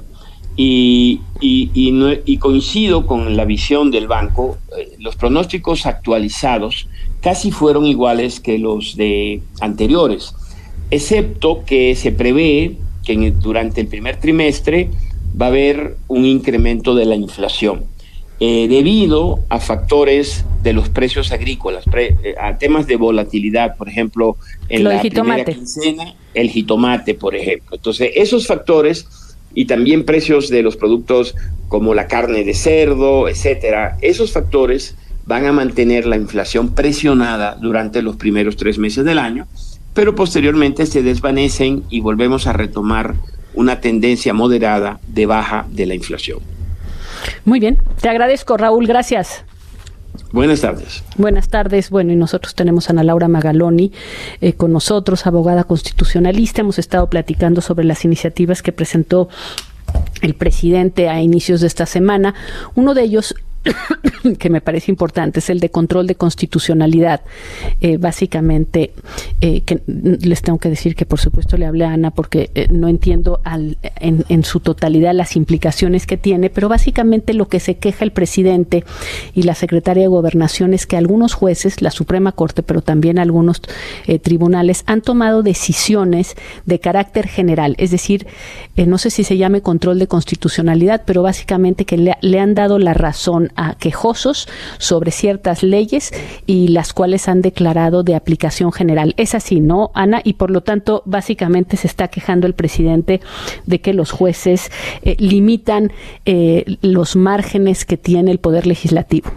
[SPEAKER 18] Y, y, y, no, y coincido con la visión del banco, eh, los pronósticos actualizados casi fueron iguales que los de anteriores, excepto que se prevé que en, durante el primer trimestre va a haber un incremento de la inflación, eh, debido a factores de los precios agrícolas, pre, eh, a temas de volatilidad, por ejemplo, en la primera quincena, el jitomate, por ejemplo. Entonces, esos factores... y también precios de los productos como la carne de cerdo, etcétera, esos factores van a mantener la inflación presionada durante los primeros tres meses del año, pero posteriormente se desvanecen y volvemos a retomar una tendencia moderada de baja de la inflación.
[SPEAKER 4] Muy bien, te agradezco, Raúl, gracias.
[SPEAKER 18] Buenas tardes.
[SPEAKER 4] Buenas tardes. Bueno, y nosotros tenemos a Ana Laura Magaloni eh, con nosotros, abogada constitucionalista. Hemos estado platicando sobre las iniciativas que presentó el presidente a inicios de esta semana. Uno de ellos, que me parece importante, es el de control de constitucionalidad. Eh, básicamente, eh, que les tengo que decir que por supuesto le hablé a Ana porque eh, no entiendo al, en, en su totalidad las implicaciones que tiene, pero básicamente lo que se queja el presidente y la secretaria de Gobernación es que algunos jueces, la Suprema Corte, pero también algunos eh, tribunales, han tomado decisiones de carácter general, es decir, eh, no sé si se llame control de constitucionalidad, pero básicamente que le, le han dado la razón a quejosos sobre ciertas leyes y las cuales han declarado de aplicación general. Es así, ¿no, Ana? Y por lo tanto, básicamente se está quejando el presidente de que los jueces eh, limitan eh, los márgenes que tiene el Poder Legislativo.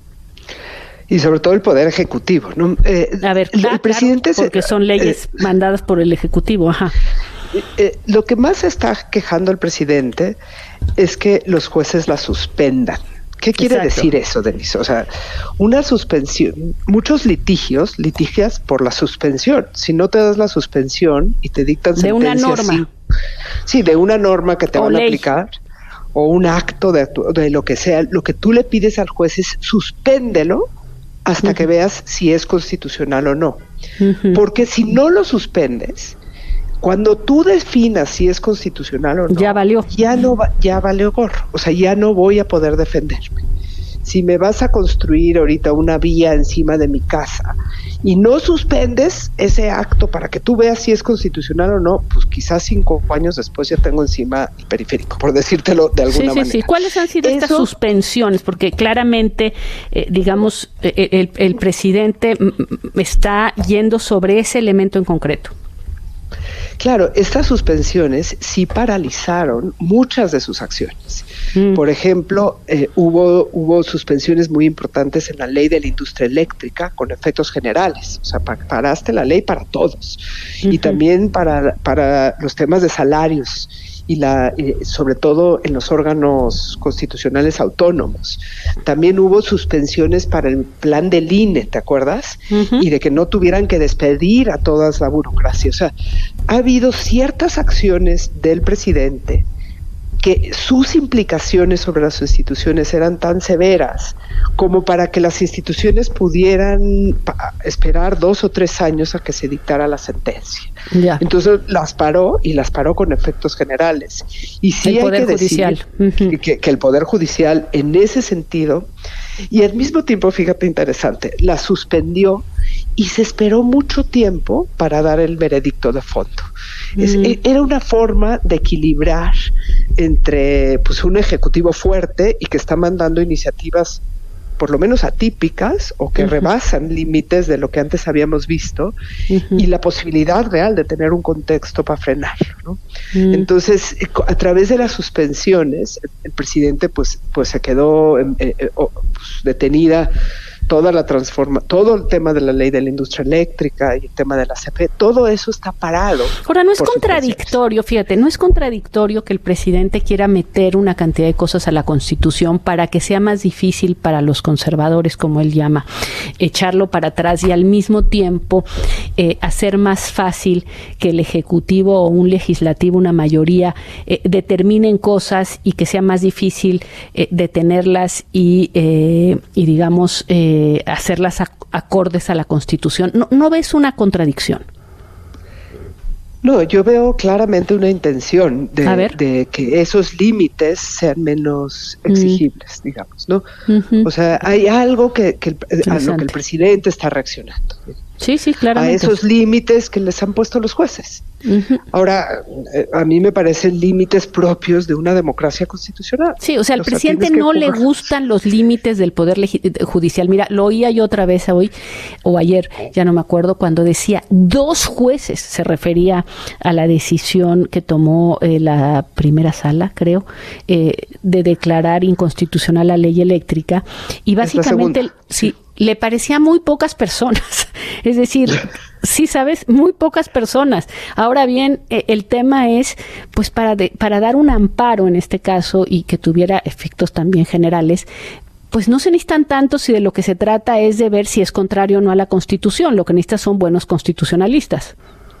[SPEAKER 21] Y sobre todo el Poder Ejecutivo, ¿no? Eh,
[SPEAKER 4] a ver, claro, el presidente claro, porque se, son leyes eh, mandadas por el Ejecutivo, ajá.
[SPEAKER 21] Eh, lo que más está quejando el presidente es que los jueces la suspendan. ¿Qué quiere Exacto. decir eso, Denise? O sea, una suspensión, muchos litigios litigias por la suspensión. Si no te das la suspensión y te dictan sentencias... De una norma. Sí, sí, de una norma que te o van ley. a aplicar, o un acto de, de lo que sea, lo que tú le pides al juez es suspéndelo hasta uh-huh. que veas si es constitucional o no. Uh-huh. Porque si no lo suspendes... Cuando tú definas si es constitucional o no,
[SPEAKER 4] ya valió.
[SPEAKER 21] Ya no va, ya valió gorro. O sea, ya no voy a poder defenderme. Si me vas a construir ahorita una vía encima de mi casa y no suspendes ese acto para que tú veas si es constitucional o no, pues quizás cinco años después ya tengo encima el periférico, por decírtelo de alguna
[SPEAKER 4] sí, sí,
[SPEAKER 21] manera.
[SPEAKER 4] Sí. ¿Cuáles han sido Eso, estas suspensiones? Porque claramente, eh, digamos, eh, el, el presidente está yendo sobre ese elemento en concreto.
[SPEAKER 21] Claro, estas suspensiones sí paralizaron muchas de sus acciones. Mm. Por ejemplo, eh, hubo, hubo suspensiones muy importantes en la ley de la industria eléctrica con efectos generales. O sea, pa- paraste la ley para todos. Uh-huh. Y también para, para los temas de salarios y la eh, sobre todo en los órganos constitucionales autónomos. También hubo suspensiones para el plan del I N E, ¿te acuerdas? Uh-huh. Y de que no tuvieran que despedir a toda la burocracia. O sea, ha habido ciertas acciones del presidente que sus implicaciones sobre las instituciones eran tan severas como para que las instituciones pudieran pa- esperar dos o tres años a que se dictara la sentencia. Ya. Entonces las paró y las paró con efectos generales. Y sí el hay Poder que Judicial. decir uh-huh. que, que el Poder Judicial en ese sentido, y al mismo tiempo, fíjate interesante, la suspendió y se esperó mucho tiempo para dar el veredicto de fondo. Es, mm. Era una forma de equilibrar entre pues un ejecutivo fuerte y que está mandando iniciativas por lo menos atípicas o que uh-huh. rebasan límites de lo que antes habíamos visto uh-huh. y la posibilidad real de tener un contexto para frenar, ¿no? Uh-huh. Entonces, a través de las suspensiones, el, el presidente pues pues se quedó eh, eh, oh, pues, detenida toda la transforma, todo el tema de la ley de la industria eléctrica y el tema de la C F E, todo eso está parado.
[SPEAKER 4] Ahora, no es contradictorio, fíjate, no es contradictorio que el presidente quiera meter una cantidad de cosas a la Constitución para que sea más difícil para los conservadores, como él llama, echarlo para atrás y al mismo tiempo eh, hacer más fácil que el Ejecutivo o un legislativo, una mayoría, eh, determinen cosas y que sea más difícil eh, detenerlas y, eh, y digamos, eh, hacerlas ac- acordes a la Constitución. ¿No, no ves una contradicción?
[SPEAKER 21] No, yo veo claramente una intención de, de que esos límites sean menos exigibles, mm. digamos, ¿no? Uh-huh. O sea, hay algo que, que el, a lo que el presidente está reaccionando.
[SPEAKER 4] Sí, sí, claramente.
[SPEAKER 21] A esos límites que les han puesto los jueces. Uh-huh. Ahora, eh, a mí me parecen límites propios de una democracia constitucional.
[SPEAKER 4] Sí, o sea, al o presidente sea, no le gustan los límites del Poder legi- Judicial. Mira, lo oía yo otra vez hoy o ayer, ya no me acuerdo, cuando decía dos jueces, se refería a la decisión que tomó eh, la primera sala, creo, eh, de declarar inconstitucional la ley eléctrica. Y básicamente, sí, le parecía muy pocas personas. Es decir, sí, sabes, muy pocas personas. Ahora bien, eh, el tema es, pues, para de, para dar un amparo en este caso y que tuviera efectos también generales, pues no se necesitan tanto si de lo que se trata es de ver si es contrario o no a la Constitución. Lo que necesitan son buenos constitucionalistas.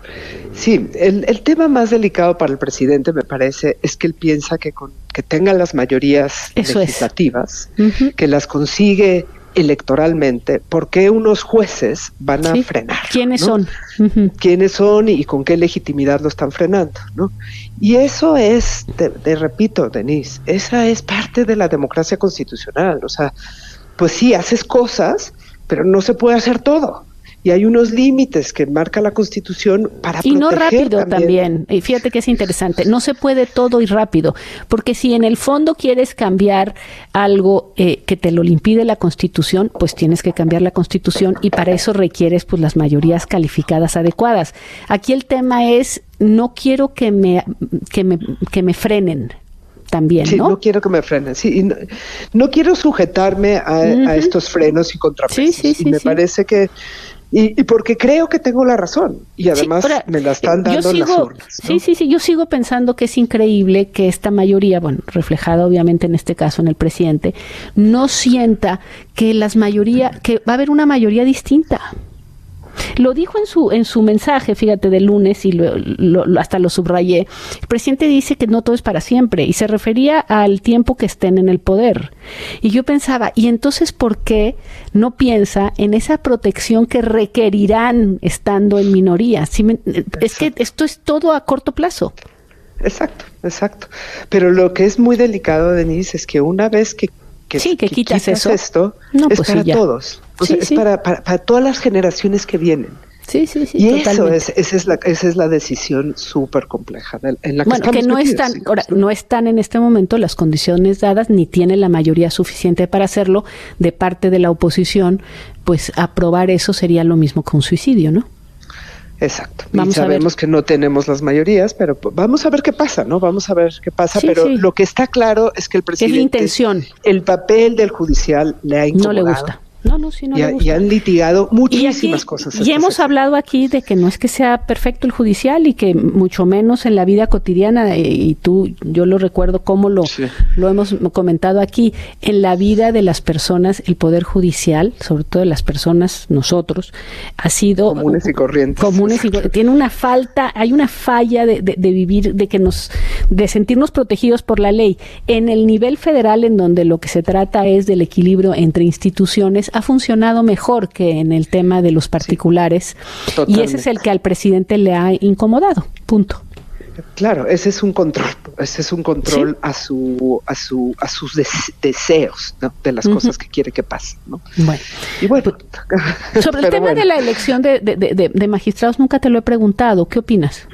[SPEAKER 21] Sí, el, el tema más delicado para el presidente, me parece, es que él piensa que con que tenga las mayorías Eso legislativas, es. uh-huh. que las consigue electoralmente, ¿por qué unos jueces van a sí. frenar?
[SPEAKER 4] ¿Quiénes ¿no?
[SPEAKER 21] son? Uh-huh. ¿Quiénes son y con qué legitimidad lo están frenando? ¿no? Y eso es, te, te repito, Denise, esa es parte de la democracia constitucional. O sea, pues sí, haces cosas, pero no se puede hacer todo. Y hay unos límites que marca la Constitución para
[SPEAKER 4] y
[SPEAKER 21] proteger
[SPEAKER 4] no rápido también.
[SPEAKER 21] también.
[SPEAKER 4] Y fíjate que es interesante, no se puede todo y rápido, porque si en el fondo quieres cambiar algo eh, que te lo impide la Constitución, pues tienes que cambiar la Constitución y para eso requieres pues las mayorías calificadas adecuadas. Aquí el tema es, no quiero que me que me que me frenen. También,
[SPEAKER 21] sí,
[SPEAKER 4] ¿no?
[SPEAKER 21] no quiero que me frenen, sí, y no, no quiero sujetarme a, uh-huh. a estos frenos y contrapesos. Sí, sí, sí, y me sí. parece que Y, y porque creo que tengo la razón y además sí, ahora, me la están dando
[SPEAKER 4] sigo,
[SPEAKER 21] las urnas, ¿no?
[SPEAKER 4] Sí, sí, sí, yo sigo pensando que es increíble que esta mayoría, bueno, reflejada obviamente en este caso en el presidente, no sienta que las mayoría, que va a haber una mayoría distinta. Lo dijo en su en su mensaje, fíjate, del lunes, y lo, lo, hasta lo subrayé. El presidente dice que no todo es para siempre, y se refería al tiempo que estén en el poder. Y yo pensaba, ¿y entonces por qué no piensa en esa protección que requerirán estando en minoría? Si me, es que esto es todo a corto plazo.
[SPEAKER 21] Exacto, exacto. Pero lo que es muy delicado, Denise, es que una vez que Que,
[SPEAKER 4] sí, que, que quitas, quitas eso.
[SPEAKER 21] esto,
[SPEAKER 4] no,
[SPEAKER 21] es
[SPEAKER 4] pues
[SPEAKER 21] para
[SPEAKER 4] sí,
[SPEAKER 21] todos. O
[SPEAKER 4] sí,
[SPEAKER 21] sea,
[SPEAKER 4] sí.
[SPEAKER 21] es para, para, para todas las generaciones que vienen.
[SPEAKER 4] Sí, sí, sí.
[SPEAKER 21] Y
[SPEAKER 4] totalmente.
[SPEAKER 21] eso es, esa es la, esa es la decisión súper compleja en la que
[SPEAKER 4] bueno,
[SPEAKER 21] estamos
[SPEAKER 4] que no
[SPEAKER 21] metidos,
[SPEAKER 4] están,
[SPEAKER 21] ¿sí?
[SPEAKER 4] ahora, no están en este momento las condiciones dadas, ni tiene la mayoría suficiente para hacerlo de parte de la oposición, pues aprobar eso sería lo mismo que un suicidio, ¿no?
[SPEAKER 21] Exacto.
[SPEAKER 4] Vamos
[SPEAKER 21] y sabemos que no tenemos las mayorías, pero vamos a ver qué pasa, ¿no? Vamos a ver qué pasa, sí, pero sí. Lo que está claro es que el presidente...
[SPEAKER 4] Es la intención.
[SPEAKER 21] El papel del judicial le ha incomodado.
[SPEAKER 4] No le gusta. No, no, sí, no
[SPEAKER 21] y,
[SPEAKER 4] le gusta.
[SPEAKER 21] Y han litigado muchísimas
[SPEAKER 4] y aquí,
[SPEAKER 21] cosas.
[SPEAKER 4] Y hemos
[SPEAKER 21] sexenio.
[SPEAKER 4] hablado aquí de que no es que sea perfecto el judicial y que mucho menos en la vida cotidiana, y tú, yo lo recuerdo como lo, sí. lo hemos comentado aquí, en la vida de las personas, el Poder Judicial, sobre todo de las personas, nosotros, ha sido...
[SPEAKER 21] Comunes y corrientes.
[SPEAKER 4] Comunes y corrientes. Tiene una falta, hay una falla de, de, de vivir, de que nos, de sentirnos protegidos por la ley. En el nivel federal, en donde lo que se trata es del equilibrio entre instituciones, ha funcionado mejor que en el tema de los particulares, sí, y ese es el que al presidente le ha incomodado, punto.
[SPEAKER 21] Claro, ese es un control, ese es un control ¿Sí? a su a su a sus des- deseos, ¿no? De las uh-huh. cosas que quiere que pasen, ¿no?
[SPEAKER 4] Bueno,
[SPEAKER 21] y bueno,
[SPEAKER 4] sobre el tema bueno. de la elección de, de, de, de magistrados nunca te lo he preguntado, ¿qué opinas?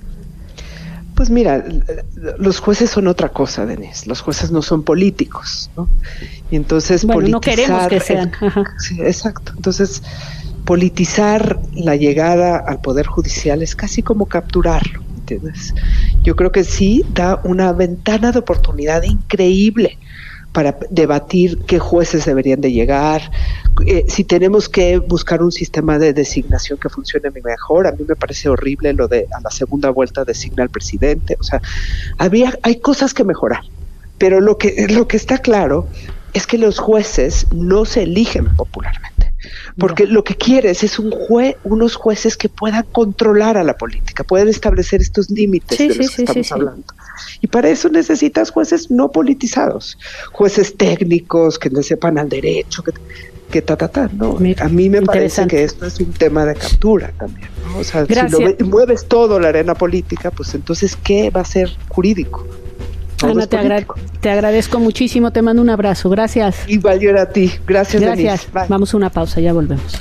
[SPEAKER 21] Pues mira, los jueces son otra cosa, Denise. Los jueces no son políticos, ¿no? Y entonces
[SPEAKER 4] bueno,
[SPEAKER 21] politizar,
[SPEAKER 4] no queremos que sean.
[SPEAKER 21] Ajá. Sí, exacto. Entonces, politizar la llegada al Poder Judicial es casi como capturarlo, ¿entiendes? Yo creo que sí da una ventana de oportunidad increíble para debatir qué jueces deberían de llegar, eh, si tenemos que buscar un sistema de designación que funcione mejor. A mí me parece horrible lo de a la segunda vuelta designa al presidente, o sea, había, hay cosas que mejorar, pero lo que, lo que está claro es que los jueces no se eligen popularmente, porque no. Lo que quieres es un jue, unos jueces que puedan controlar a la política, pueden establecer estos límites sí, de los sí, que sí, estamos sí, hablando. Sí. Y para eso necesitas jueces no politizados, jueces técnicos que le sepan al derecho, que, que ta, ta, ta, ¿no? Mira, a mí me parece que esto es un tema de captura también, ¿no? O sea, Gracias. si lo ve, mueves todo la arena política, pues entonces, ¿qué va a ser jurídico?
[SPEAKER 4] Ana, te, agra- te agradezco muchísimo, te mando un abrazo, gracias.
[SPEAKER 21] Igual yo a ti, gracias.
[SPEAKER 4] Gracias, vamos a una pausa, ya volvemos.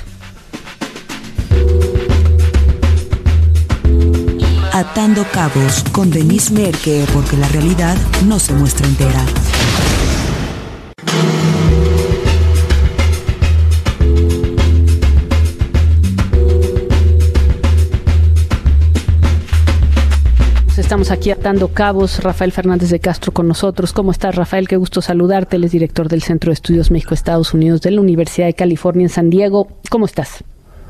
[SPEAKER 3] Atando Cabos con Denise Merker, porque la realidad no se muestra entera.
[SPEAKER 4] Estamos aquí atando cabos. Rafael Fernández de Castro con nosotros. ¿Cómo estás, Rafael? Qué gusto saludarte. Él es director del Centro de Estudios México-Estados Unidos de la Universidad de California en San Diego. ¿Cómo estás?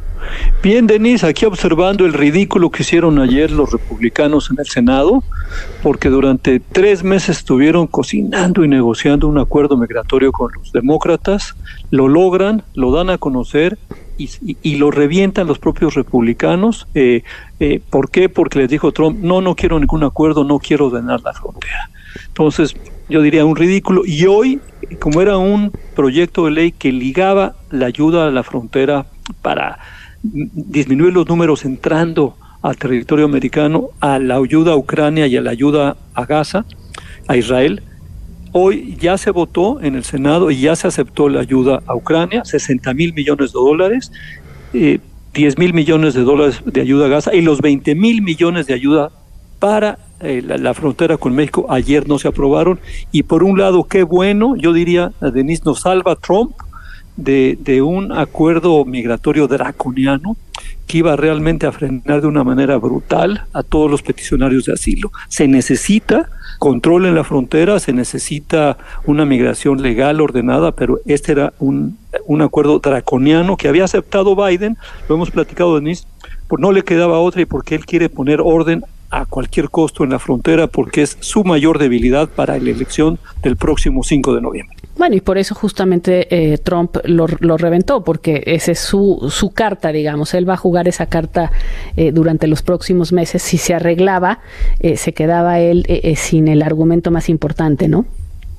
[SPEAKER 1] Bien, Denise, aquí observando el ridículo que hicieron ayer los republicanos en el Senado, porque durante tres meses estuvieron cocinando y negociando un acuerdo migratorio con los demócratas, lo logran, lo dan a conocer y, y, y lo revientan los propios republicanos. Eh, eh, ¿Por qué? Porque les dijo Trump, no, no quiero ningún acuerdo, no quiero ordenar la frontera. Entonces, yo diría un ridículo. Y hoy, como era un proyecto de ley que ligaba la ayuda a la frontera para disminuir los números entrando al territorio americano, a la ayuda a Ucrania y a la ayuda a Gaza, a Israel, hoy ya se votó en el Senado y ya se aceptó la ayuda a Ucrania, sesenta mil millones de dólares, eh, diez mil millones de dólares de ayuda a Gaza y los veinte mil millones de ayuda para eh, la, la frontera con México. Ayer no se aprobaron y por un lado, qué bueno, yo diría, Denise, nos salva Trump De, de un acuerdo migratorio draconiano que iba realmente a frenar de una manera brutal a todos los peticionarios de asilo. Se necesita control en la frontera, se necesita una migración legal ordenada, pero este era un, un acuerdo draconiano que había aceptado Biden, lo hemos platicado, Denise, pues no le quedaba otra y porque él quiere poner orden a cualquier costo en la frontera porque es su mayor debilidad para la elección del próximo cinco de noviembre.
[SPEAKER 4] Bueno, y por eso justamente eh, Trump lo, lo reventó, porque esa es su, su carta, digamos. Él va a jugar esa carta eh, durante los próximos meses. Si se arreglaba, eh, se quedaba él eh, eh, sin el argumento más importante, ¿no?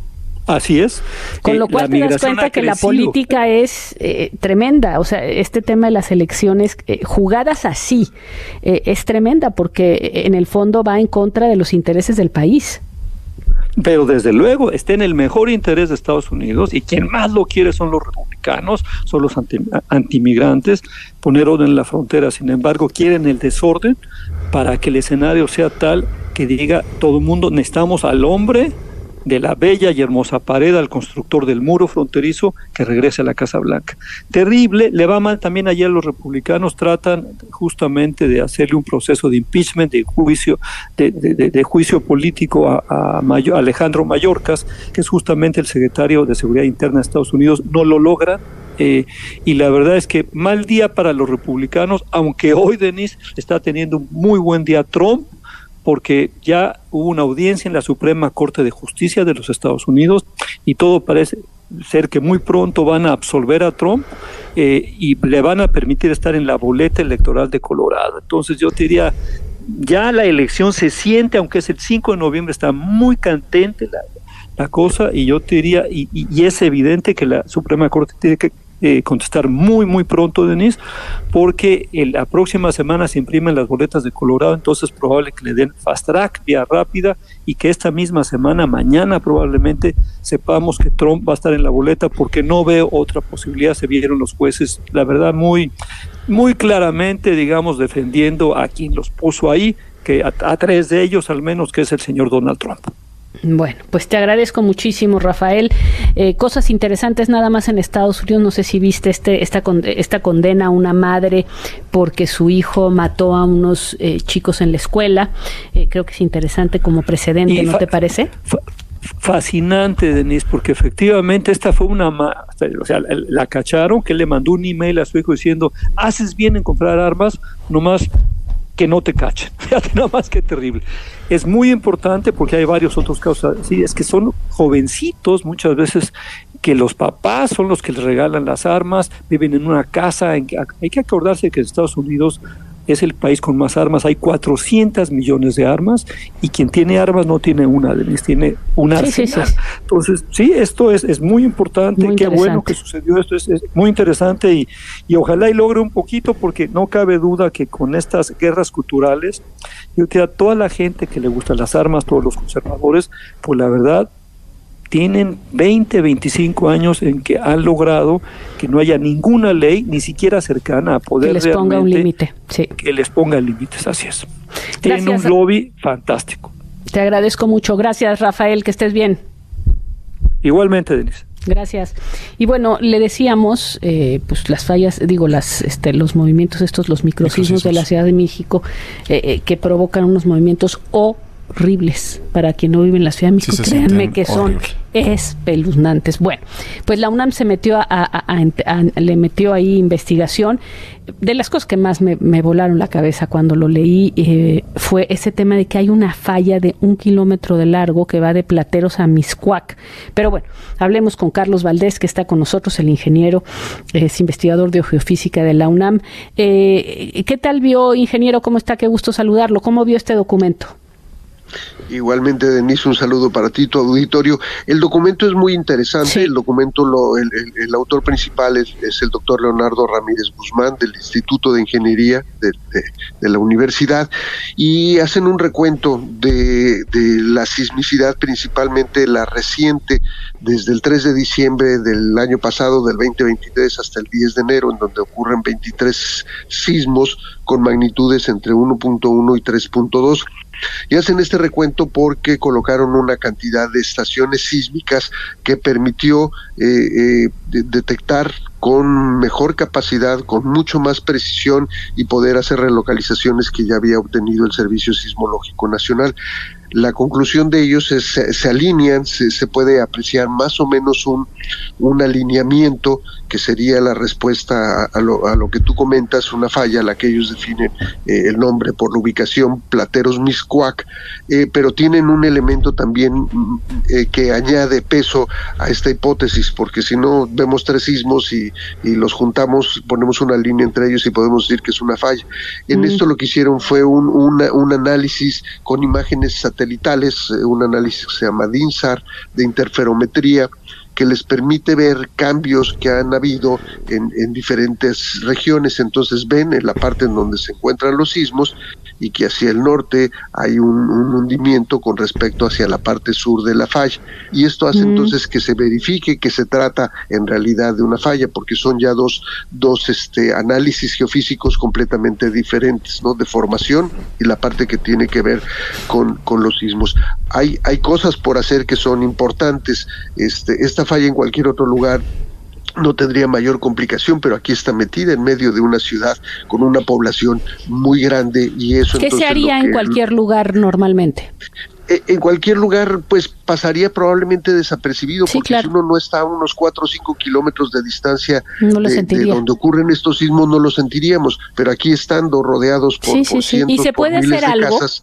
[SPEAKER 1] Así es.
[SPEAKER 4] Con lo eh, cual te das cuenta que la política es eh, tremenda. O sea, este tema de las elecciones eh, jugadas así eh, es tremenda porque en el fondo va en contra de los intereses del país.
[SPEAKER 1] Pero desde luego está en el mejor interés de Estados Unidos y quien más lo quiere son los republicanos, son los anti, antimigrantes, poner orden en la frontera. Sin embargo, quieren el desorden para que el escenario sea tal que diga todo el mundo, necesitamos al hombre de la bella y hermosa pared, al constructor del muro fronterizo que regrese a la Casa Blanca. Terrible, le va mal también ayer. Los republicanos tratan justamente de hacerle un proceso de impeachment, de juicio, de, de, de juicio político a, a Mayor, Alejandro Mayorkas, que es justamente el secretario de Seguridad Interna de Estados Unidos. No lo logran Eh, y la verdad es que mal día para los republicanos, aunque hoy, Denise, está teniendo un muy buen día Trump, porque ya hubo una audiencia en la Suprema Corte de Justicia de los Estados Unidos y todo parece ser que muy pronto van a absolver a Trump eh, y le van a permitir estar en la boleta electoral de Colorado. Entonces yo te diría, ya la elección se siente, aunque es el cinco de noviembre, está muy candente la, la cosa, y yo te diría, y, y, y es evidente que la Suprema Corte tiene que eh, contestar muy, muy pronto, Denise, porque en la próxima semana se imprimen las boletas de Colorado, entonces es probable que le den fast track, vía rápida, y que esta misma semana, mañana probablemente, sepamos que Trump va a estar en la boleta, porque no veo otra posibilidad. Se vieron los jueces, la verdad, muy, muy claramente, digamos, defendiendo a quien los puso ahí, que a, a tres de ellos al menos, que es el señor Donald Trump.
[SPEAKER 4] Bueno, pues te agradezco muchísimo, Rafael. Eh, cosas interesantes nada más en Estados Unidos. No sé si viste este esta esta condena a una madre porque su hijo mató a unos eh, chicos en la escuela. Eh, creo que es interesante como precedente, ¿no te parece?
[SPEAKER 1] Fascinante, Denise, porque efectivamente esta fue una, o sea, la cacharon, que le mandó un email a su hijo diciendo, haces bien en comprar armas, nomás que no te cachen. Fíjate, nada más que terrible. Es muy importante porque hay varios otros casos. Sí, es que son jovencitos muchas veces que los papás son los que les regalan las armas, viven en una casa. En que, hay que acordarse que Estados Unidos es el país con más armas, hay cuatrocientos millones de armas, y quien tiene armas no tiene una, Denise, tiene un arsenal. Sí, sí, sí. Entonces, sí, esto es, es muy importante, muy qué bueno que sucedió esto, es, es muy interesante, y, y ojalá y logre un poquito, porque no cabe duda que con estas guerras culturales, yo diría, toda la gente que le gustan las armas, todos los conservadores, pues la verdad, tienen veinte, veinticinco años en que han logrado que no haya ninguna ley, ni siquiera cercana a poder
[SPEAKER 4] que les
[SPEAKER 1] realmente
[SPEAKER 4] ponga un límite, sí.
[SPEAKER 1] que les ponga límites, así es. Tienen Gracias. un lobby fantástico.
[SPEAKER 4] Te agradezco mucho. Gracias, Rafael, que estés bien.
[SPEAKER 1] Igualmente, Denise.
[SPEAKER 4] Gracias. Y bueno, le decíamos, eh, pues las fallas, digo, las, este, los movimientos estos, los microsismos de la Ciudad de México, eh, eh, que provocan unos movimientos o horribles para quien no vive en la Ciudad de México, sí, créanme que son horrible. espeluznantes. Bueno, pues la UNAM se metió a, a, a, a le metió ahí investigación. De las cosas que más me, me volaron la cabeza cuando lo leí eh, fue ese tema de que hay una falla de un kilómetro de largo que va de Plateros a Mixcoac. Pero bueno, hablemos con Carlos Valdés, que está con nosotros, el ingeniero, es investigador de geofísica de la UNAM. Eh, ¿Qué tal vio, ingeniero? ¿Cómo está? Qué gusto saludarlo. ¿Cómo vio este documento?
[SPEAKER 7] Igualmente, Denise, un saludo para ti, tu auditorio. El documento es muy interesante. Sí. El documento, lo, el, el, el autor principal es, es el doctor Leonardo Ramírez Guzmán, del Instituto de Ingeniería de, de, de la Universidad, y hacen un recuento de, de la sismicidad, principalmente la reciente, desde el tres de diciembre del año pasado, del veinte veintitrés, hasta el diez de enero, en donde ocurren veintitrés sismos con magnitudes entre uno punto uno y tres punto dos. Y hacen este recuento porque colocaron una cantidad de estaciones sísmicas que permitió eh, eh, de, detectar con mejor capacidad, con mucho más precisión, y poder hacer relocalizaciones que ya había obtenido el Servicio Sismológico Nacional. La conclusión de ellos es se, se alinean, se, se puede apreciar más o menos un, un alineamiento que sería la respuesta a, a, lo, a lo que tú comentas, una falla a la que ellos definen eh, el nombre por la ubicación Plateros Mixcoac, eh, pero tienen un elemento también eh, que añade peso a esta hipótesis, porque si no vemos tres sismos y, y los juntamos, ponemos una línea entre ellos y podemos decir que es una falla. En mm. esto lo que hicieron fue un, una, un análisis con imágenes satelitales, un análisis que se llama DINSAR, de interferometría, que les permite ver cambios que han habido en, en diferentes regiones. Entonces ven en la parte en donde se encuentran los sismos y que hacia el norte hay un, un hundimiento con respecto hacia la parte sur de la falla. Y esto hace mm. entonces que se verifique que se trata en realidad de una falla, porque son ya dos, dos este, análisis geofísicos completamente diferentes, ¿no? De formación y la parte que tiene que ver con, con los sismos. Hay, hay cosas por hacer que son importantes. Este, esta falla en cualquier otro lugar no tendría mayor complicación, pero aquí está metida en medio de una ciudad con una población muy grande, y eso
[SPEAKER 4] ¿Qué
[SPEAKER 7] entonces
[SPEAKER 4] se haría
[SPEAKER 7] lo que,
[SPEAKER 4] en cualquier lugar normalmente?
[SPEAKER 7] En cualquier lugar, pues pasaría probablemente desapercibido,
[SPEAKER 4] sí,
[SPEAKER 7] porque
[SPEAKER 4] claro.
[SPEAKER 7] si uno no está a unos cuatro o cinco kilómetros de distancia
[SPEAKER 4] no
[SPEAKER 7] de, de donde ocurren estos sismos, no lo sentiríamos, pero aquí estando rodeados por,
[SPEAKER 4] sí, sí,
[SPEAKER 7] por
[SPEAKER 4] sí.
[SPEAKER 7] cientos,
[SPEAKER 4] ¿Y se
[SPEAKER 7] por
[SPEAKER 4] puede
[SPEAKER 7] miles
[SPEAKER 4] hacer
[SPEAKER 7] de
[SPEAKER 4] algo?
[SPEAKER 7] casas.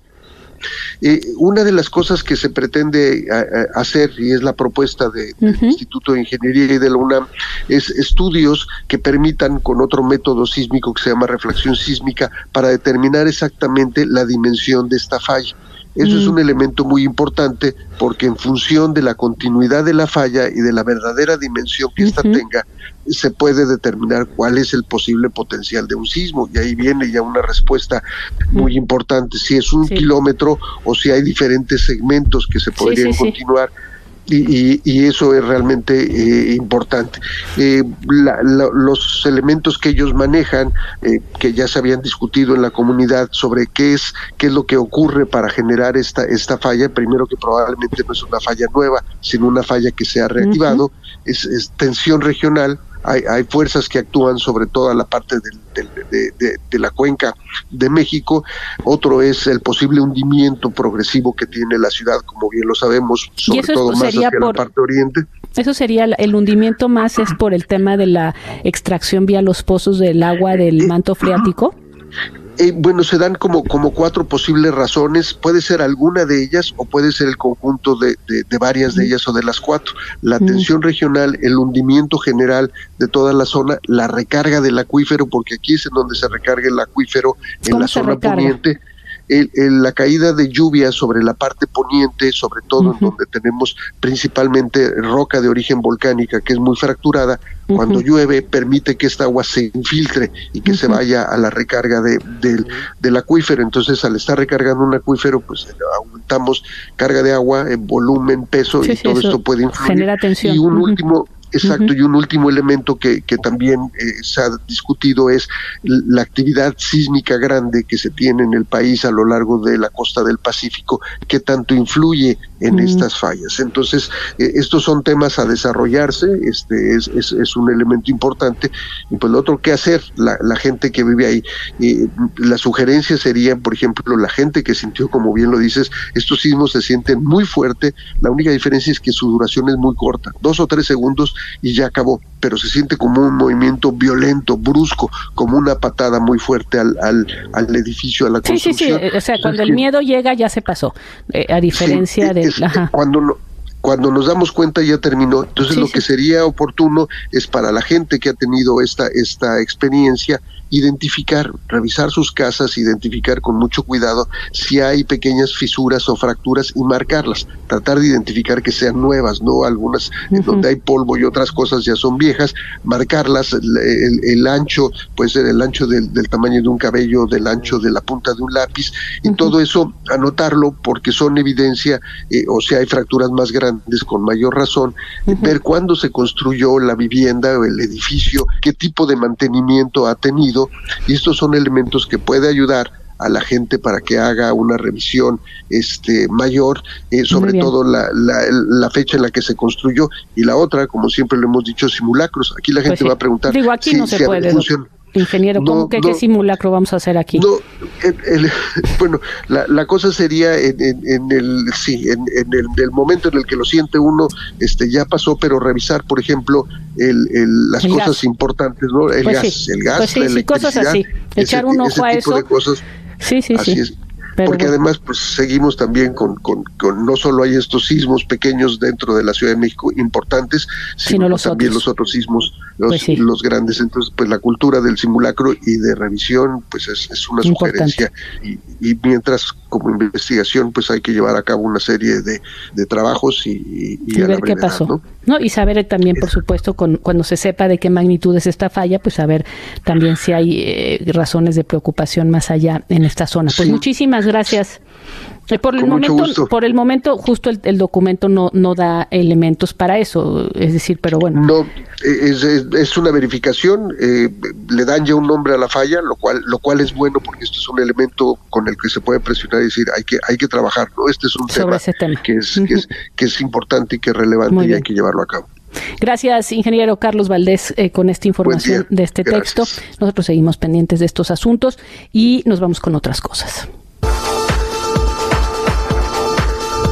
[SPEAKER 7] Eh, una de las cosas que se pretende a, a hacer, y es la propuesta de, del uh-huh. Instituto de Ingeniería y de la UNAM, es estudios que permitan con otro método sísmico que se llama reflexión sísmica para determinar exactamente la dimensión de esta falla. Eso mm. es un elemento muy importante porque en función de la continuidad de la falla y de la verdadera dimensión que uh-huh. ésta tenga, se puede determinar cuál es el posible potencial de un sismo, y ahí viene ya una respuesta muy mm. importante, si es un sí. kilómetro o si hay diferentes segmentos que se podrían sí, sí, continuar. Sí. Y, y, y eso es realmente eh, importante. Eh, la, la, los elementos que ellos manejan, eh, que ya se habían discutido en la comunidad sobre qué es qué es lo que ocurre para generar esta esta falla, primero que probablemente no es una falla nueva, sino una falla que se ha reactivado, uh-huh. es, es tensión regional. Hay, hay fuerzas que actúan sobre toda la parte del, del, de, de, de la cuenca de México. Otro es el posible hundimiento progresivo que tiene la ciudad, como bien lo sabemos, sobre todo más hacia por, la parte oriente.
[SPEAKER 4] Eso sería el hundimiento más es por el tema de la extracción vía los pozos del agua del eh, manto freático.
[SPEAKER 7] Eh, bueno, se dan como, como cuatro posibles razones, puede ser alguna de ellas o puede ser el conjunto de, de, de varias de ellas o de las cuatro. La mm. tensión regional, el hundimiento general de toda la zona, la recarga del acuífero, porque aquí es en donde se recarga el acuífero, en la zona recarga? poniente. El, el, la caída de lluvia sobre la parte poniente, sobre todo uh-huh. en donde tenemos principalmente roca de origen volcánica que es muy fracturada, uh-huh. cuando llueve permite que esta agua se infiltre y que uh-huh. se vaya a la recarga de, de, del acuífero. Entonces, al estar recargando un acuífero, pues aumentamos carga de agua, en volumen, peso, sí, y sí, todo esto puede influir.
[SPEAKER 4] Genera tensión.
[SPEAKER 7] Y un uh-huh. último... Exacto,
[SPEAKER 4] uh-huh.
[SPEAKER 7] y un último elemento que, que también eh, se ha discutido es la actividad sísmica grande que se tiene en el país a lo largo de la costa del Pacífico, que tanto influye en uh-huh. estas fallas. Entonces, eh, estos son temas a desarrollarse, este es, es, es un elemento importante. Y pues lo otro que hacer, la, la gente que vive ahí, eh, la sugerencia sería, por ejemplo, la gente que sintió, como bien lo dices, estos sismos se sienten muy fuerte, la única diferencia es que su duración es muy corta, dos o tres segundos y ya acabó, pero se siente como un movimiento violento, brusco, como una patada muy fuerte al, al, al edificio, a la construcción.
[SPEAKER 4] Sí, sí, sí, o sea, cuando el miedo llega ya se pasó, eh, a diferencia sí, de...
[SPEAKER 7] Es, ajá. Cuando no, cuando nos damos cuenta ya terminó. Entonces sí, lo sí. que sería oportuno es para la gente que ha tenido esta, esta experiencia, identificar, revisar sus casas, identificar con mucho cuidado si hay pequeñas fisuras o fracturas y marcarlas, tratar de identificar que sean nuevas, no algunas uh-huh. en donde hay polvo y otras cosas ya son viejas, marcarlas, el, el, el ancho, puede ser el ancho del, del tamaño de un cabello, del ancho de la punta de un lápiz, y uh-huh. todo eso anotarlo porque son evidencia, eh, o sea, hay fracturas más grandes con mayor razón, uh-huh. ver cuándo se construyó la vivienda o el edificio, qué tipo de mantenimiento ha tenido, y estos son elementos que puede ayudar a la gente para que haga una revisión este mayor, eh, sobre todo la, la, la fecha en la que se construyó, y la otra, como siempre lo hemos dicho, simulacros. Aquí la gente pues sí. va a preguntar.
[SPEAKER 4] Digo, aquí si, no se si puede, ingeniero, ¿cómo no, que no, qué simulacro vamos a hacer aquí?
[SPEAKER 7] No, el, el, bueno, la, la cosa sería en, en, en el sí, en, en el, el momento en el que lo siente uno, este ya pasó, pero revisar, por ejemplo, el, el las el cosas gas. importantes, ¿no? El
[SPEAKER 4] pues
[SPEAKER 7] gas,
[SPEAKER 4] sí.
[SPEAKER 7] el gas,
[SPEAKER 4] pues sí,
[SPEAKER 7] la
[SPEAKER 4] sí,
[SPEAKER 7] electricidad,
[SPEAKER 4] cosas así. Echar
[SPEAKER 7] ese,
[SPEAKER 4] un ojo
[SPEAKER 7] ese
[SPEAKER 4] a
[SPEAKER 7] tipo
[SPEAKER 4] eso.
[SPEAKER 7] de cosas.
[SPEAKER 4] Sí, sí,
[SPEAKER 7] así
[SPEAKER 4] sí.
[SPEAKER 7] es.
[SPEAKER 4] Pero
[SPEAKER 7] porque
[SPEAKER 4] bueno.
[SPEAKER 7] además pues seguimos también con, con, con no solo hay estos sismos pequeños dentro de la Ciudad de México importantes, sino, sino los también otros. los otros sismos, los, pues sí. los grandes. Entonces pues la cultura del simulacro y de revisión pues es, es una Importante. sugerencia, y, y mientras como investigación pues hay que llevar a cabo una serie de, de trabajos y, y,
[SPEAKER 4] y, y a ver qué pasó, ¿no? ¿no? Y saber también, por supuesto, con, cuando se sepa de qué magnitud es esta falla, pues saber también si hay eh, razones de preocupación más allá en esta zona. Pues sí. muchísimas gracias. Eh, por el momento, por el momento, justo el, el documento no no da elementos para eso, es decir, pero bueno.
[SPEAKER 7] No, es, es, es una verificación, eh, le dan ya un nombre a la falla, lo cual lo cual es bueno porque esto es un elemento con el que se puede presionar y decir hay que hay que trabajar, ¿no? Este es un tema, tema que es uh-huh. que es que es importante y que es relevante y hay que llevarlo a cabo.
[SPEAKER 4] Gracias, ingeniero Carlos Valdés, eh, con esta información de este
[SPEAKER 7] Gracias.
[SPEAKER 4] texto. Nosotros seguimos pendientes de estos asuntos y nos vamos con otras cosas.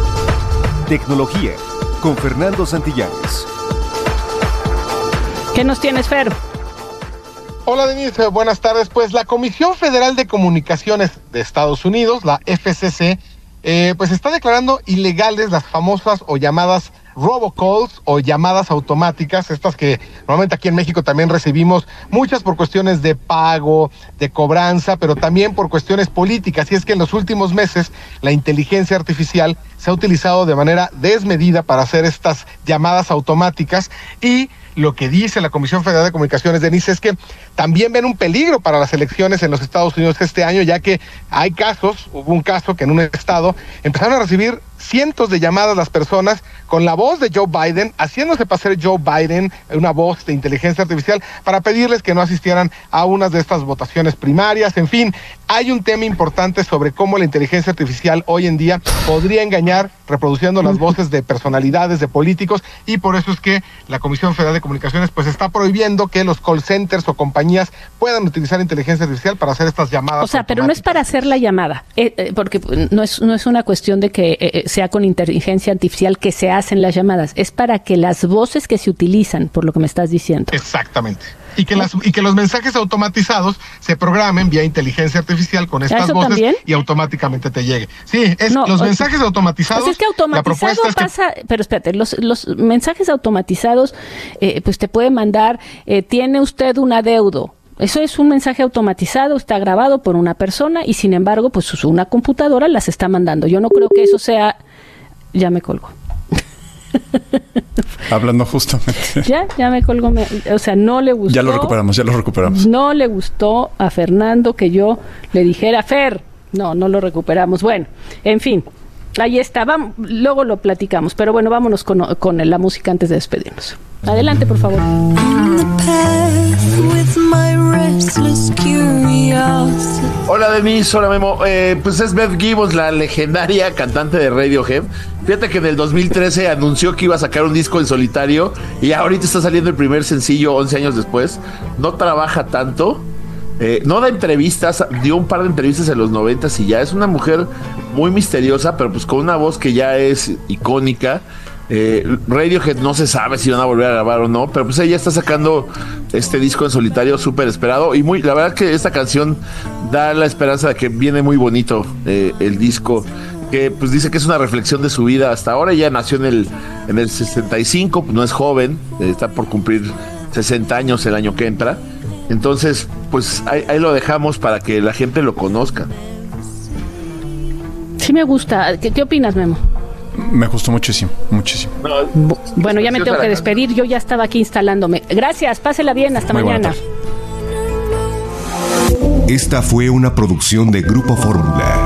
[SPEAKER 9] Tecnología, con Fernando Santillanes.
[SPEAKER 4] ¿Qué nos tienes, Fer?
[SPEAKER 22] Hola, Denise, buenas tardes. Pues la Comisión Federal de Comunicaciones de Estados Unidos, la F C C, eh, pues está declarando ilegales las famosas o llamadas robocalls o llamadas automáticas, estas que normalmente aquí en México también recibimos, muchas por cuestiones de pago, de cobranza, pero también por cuestiones políticas. Y es que en los últimos meses la inteligencia artificial se ha utilizado de manera desmedida para hacer estas llamadas automáticas, y lo que dice la Comisión Federal de Comunicaciones, Denise, es que también ven un peligro para las elecciones en los Estados Unidos este año, ya que hay casos, hubo un caso que en un estado empezaron a recibir cientos de llamadas las personas con la voz de Joe Biden, haciéndose pasar Joe Biden, una voz de inteligencia artificial, para pedirles que no asistieran a unas de estas votaciones primarias. En fin, hay un tema importante sobre cómo la inteligencia artificial hoy en día podría engañar reproduciendo las voces de personalidades, de políticos, y por eso es que la Comisión Federal de Comunicaciones pues está prohibiendo que los call centers o compañías puedan utilizar inteligencia artificial para hacer estas llamadas.
[SPEAKER 4] O sea, pero no es para hacer la llamada, eh, eh, porque no es, no es una cuestión de que eh, sea con inteligencia artificial que se hacen las llamadas, es para que las voces que se utilizan, por lo que me estás diciendo.
[SPEAKER 22] Exactamente. Y que, las, y que los mensajes automatizados se programen vía inteligencia artificial con estas voces también, y automáticamente te llegue. Sí, es no, los mensajes sea, automatizados.
[SPEAKER 4] Pues es que automatizado pasa, es que... pero espérate, los, los mensajes automatizados, eh, pues te puede mandar, eh, tiene usted un adeudo. Eso es un mensaje automatizado, está grabado por una persona y sin embargo, pues una computadora las está mandando. Yo no creo que eso sea... Ya me colgo.
[SPEAKER 5] Hablando justamente.
[SPEAKER 4] Ya, ya me colgó. Me, o sea, no le gustó.
[SPEAKER 5] Ya lo recuperamos, ya lo recuperamos.
[SPEAKER 4] No le gustó a Fernando que yo le dijera, Fer. No, no lo recuperamos. Bueno, en fin, ahí está. Vamos, luego lo platicamos. Pero bueno, vámonos con, con la música antes de despedirnos. Adelante, por favor.
[SPEAKER 23] Hola, Denise, hola, Memo. Eh, pues es Beth Gibbons, la legendaria cantante de Radiohead. Fíjate que en el dos mil trece anunció que iba a sacar un disco en solitario y ahorita está saliendo el primer sencillo once años después. No trabaja tanto, eh, no da entrevistas, dio un par de entrevistas en los noventas y ya es una mujer muy misteriosa, pero pues con una voz que ya es icónica. Eh, Radiohead no se sabe si van a volver a grabar o no, pero pues ella está sacando este disco en solitario súper esperado y muy, la verdad que esta canción da la esperanza de que viene muy bonito eh, el disco, que pues dice que es una reflexión de su vida hasta ahora. Ella nació en el en el sesenta y cinco, no es joven, eh, está por cumplir sesenta años el año que entra, entonces pues ahí, ahí lo dejamos para que la gente lo conozca.
[SPEAKER 4] Sí me gusta. ¿Qué, qué opinas, Memo?
[SPEAKER 5] Me gustó muchísimo, muchísimo.
[SPEAKER 23] No,
[SPEAKER 4] bueno, ya me tengo que despedir. Yo ya estaba aquí instalándome. Gracias, pásela bien. Hasta Muy mañana.
[SPEAKER 9] Esta fue una producción de Grupo Fórmula.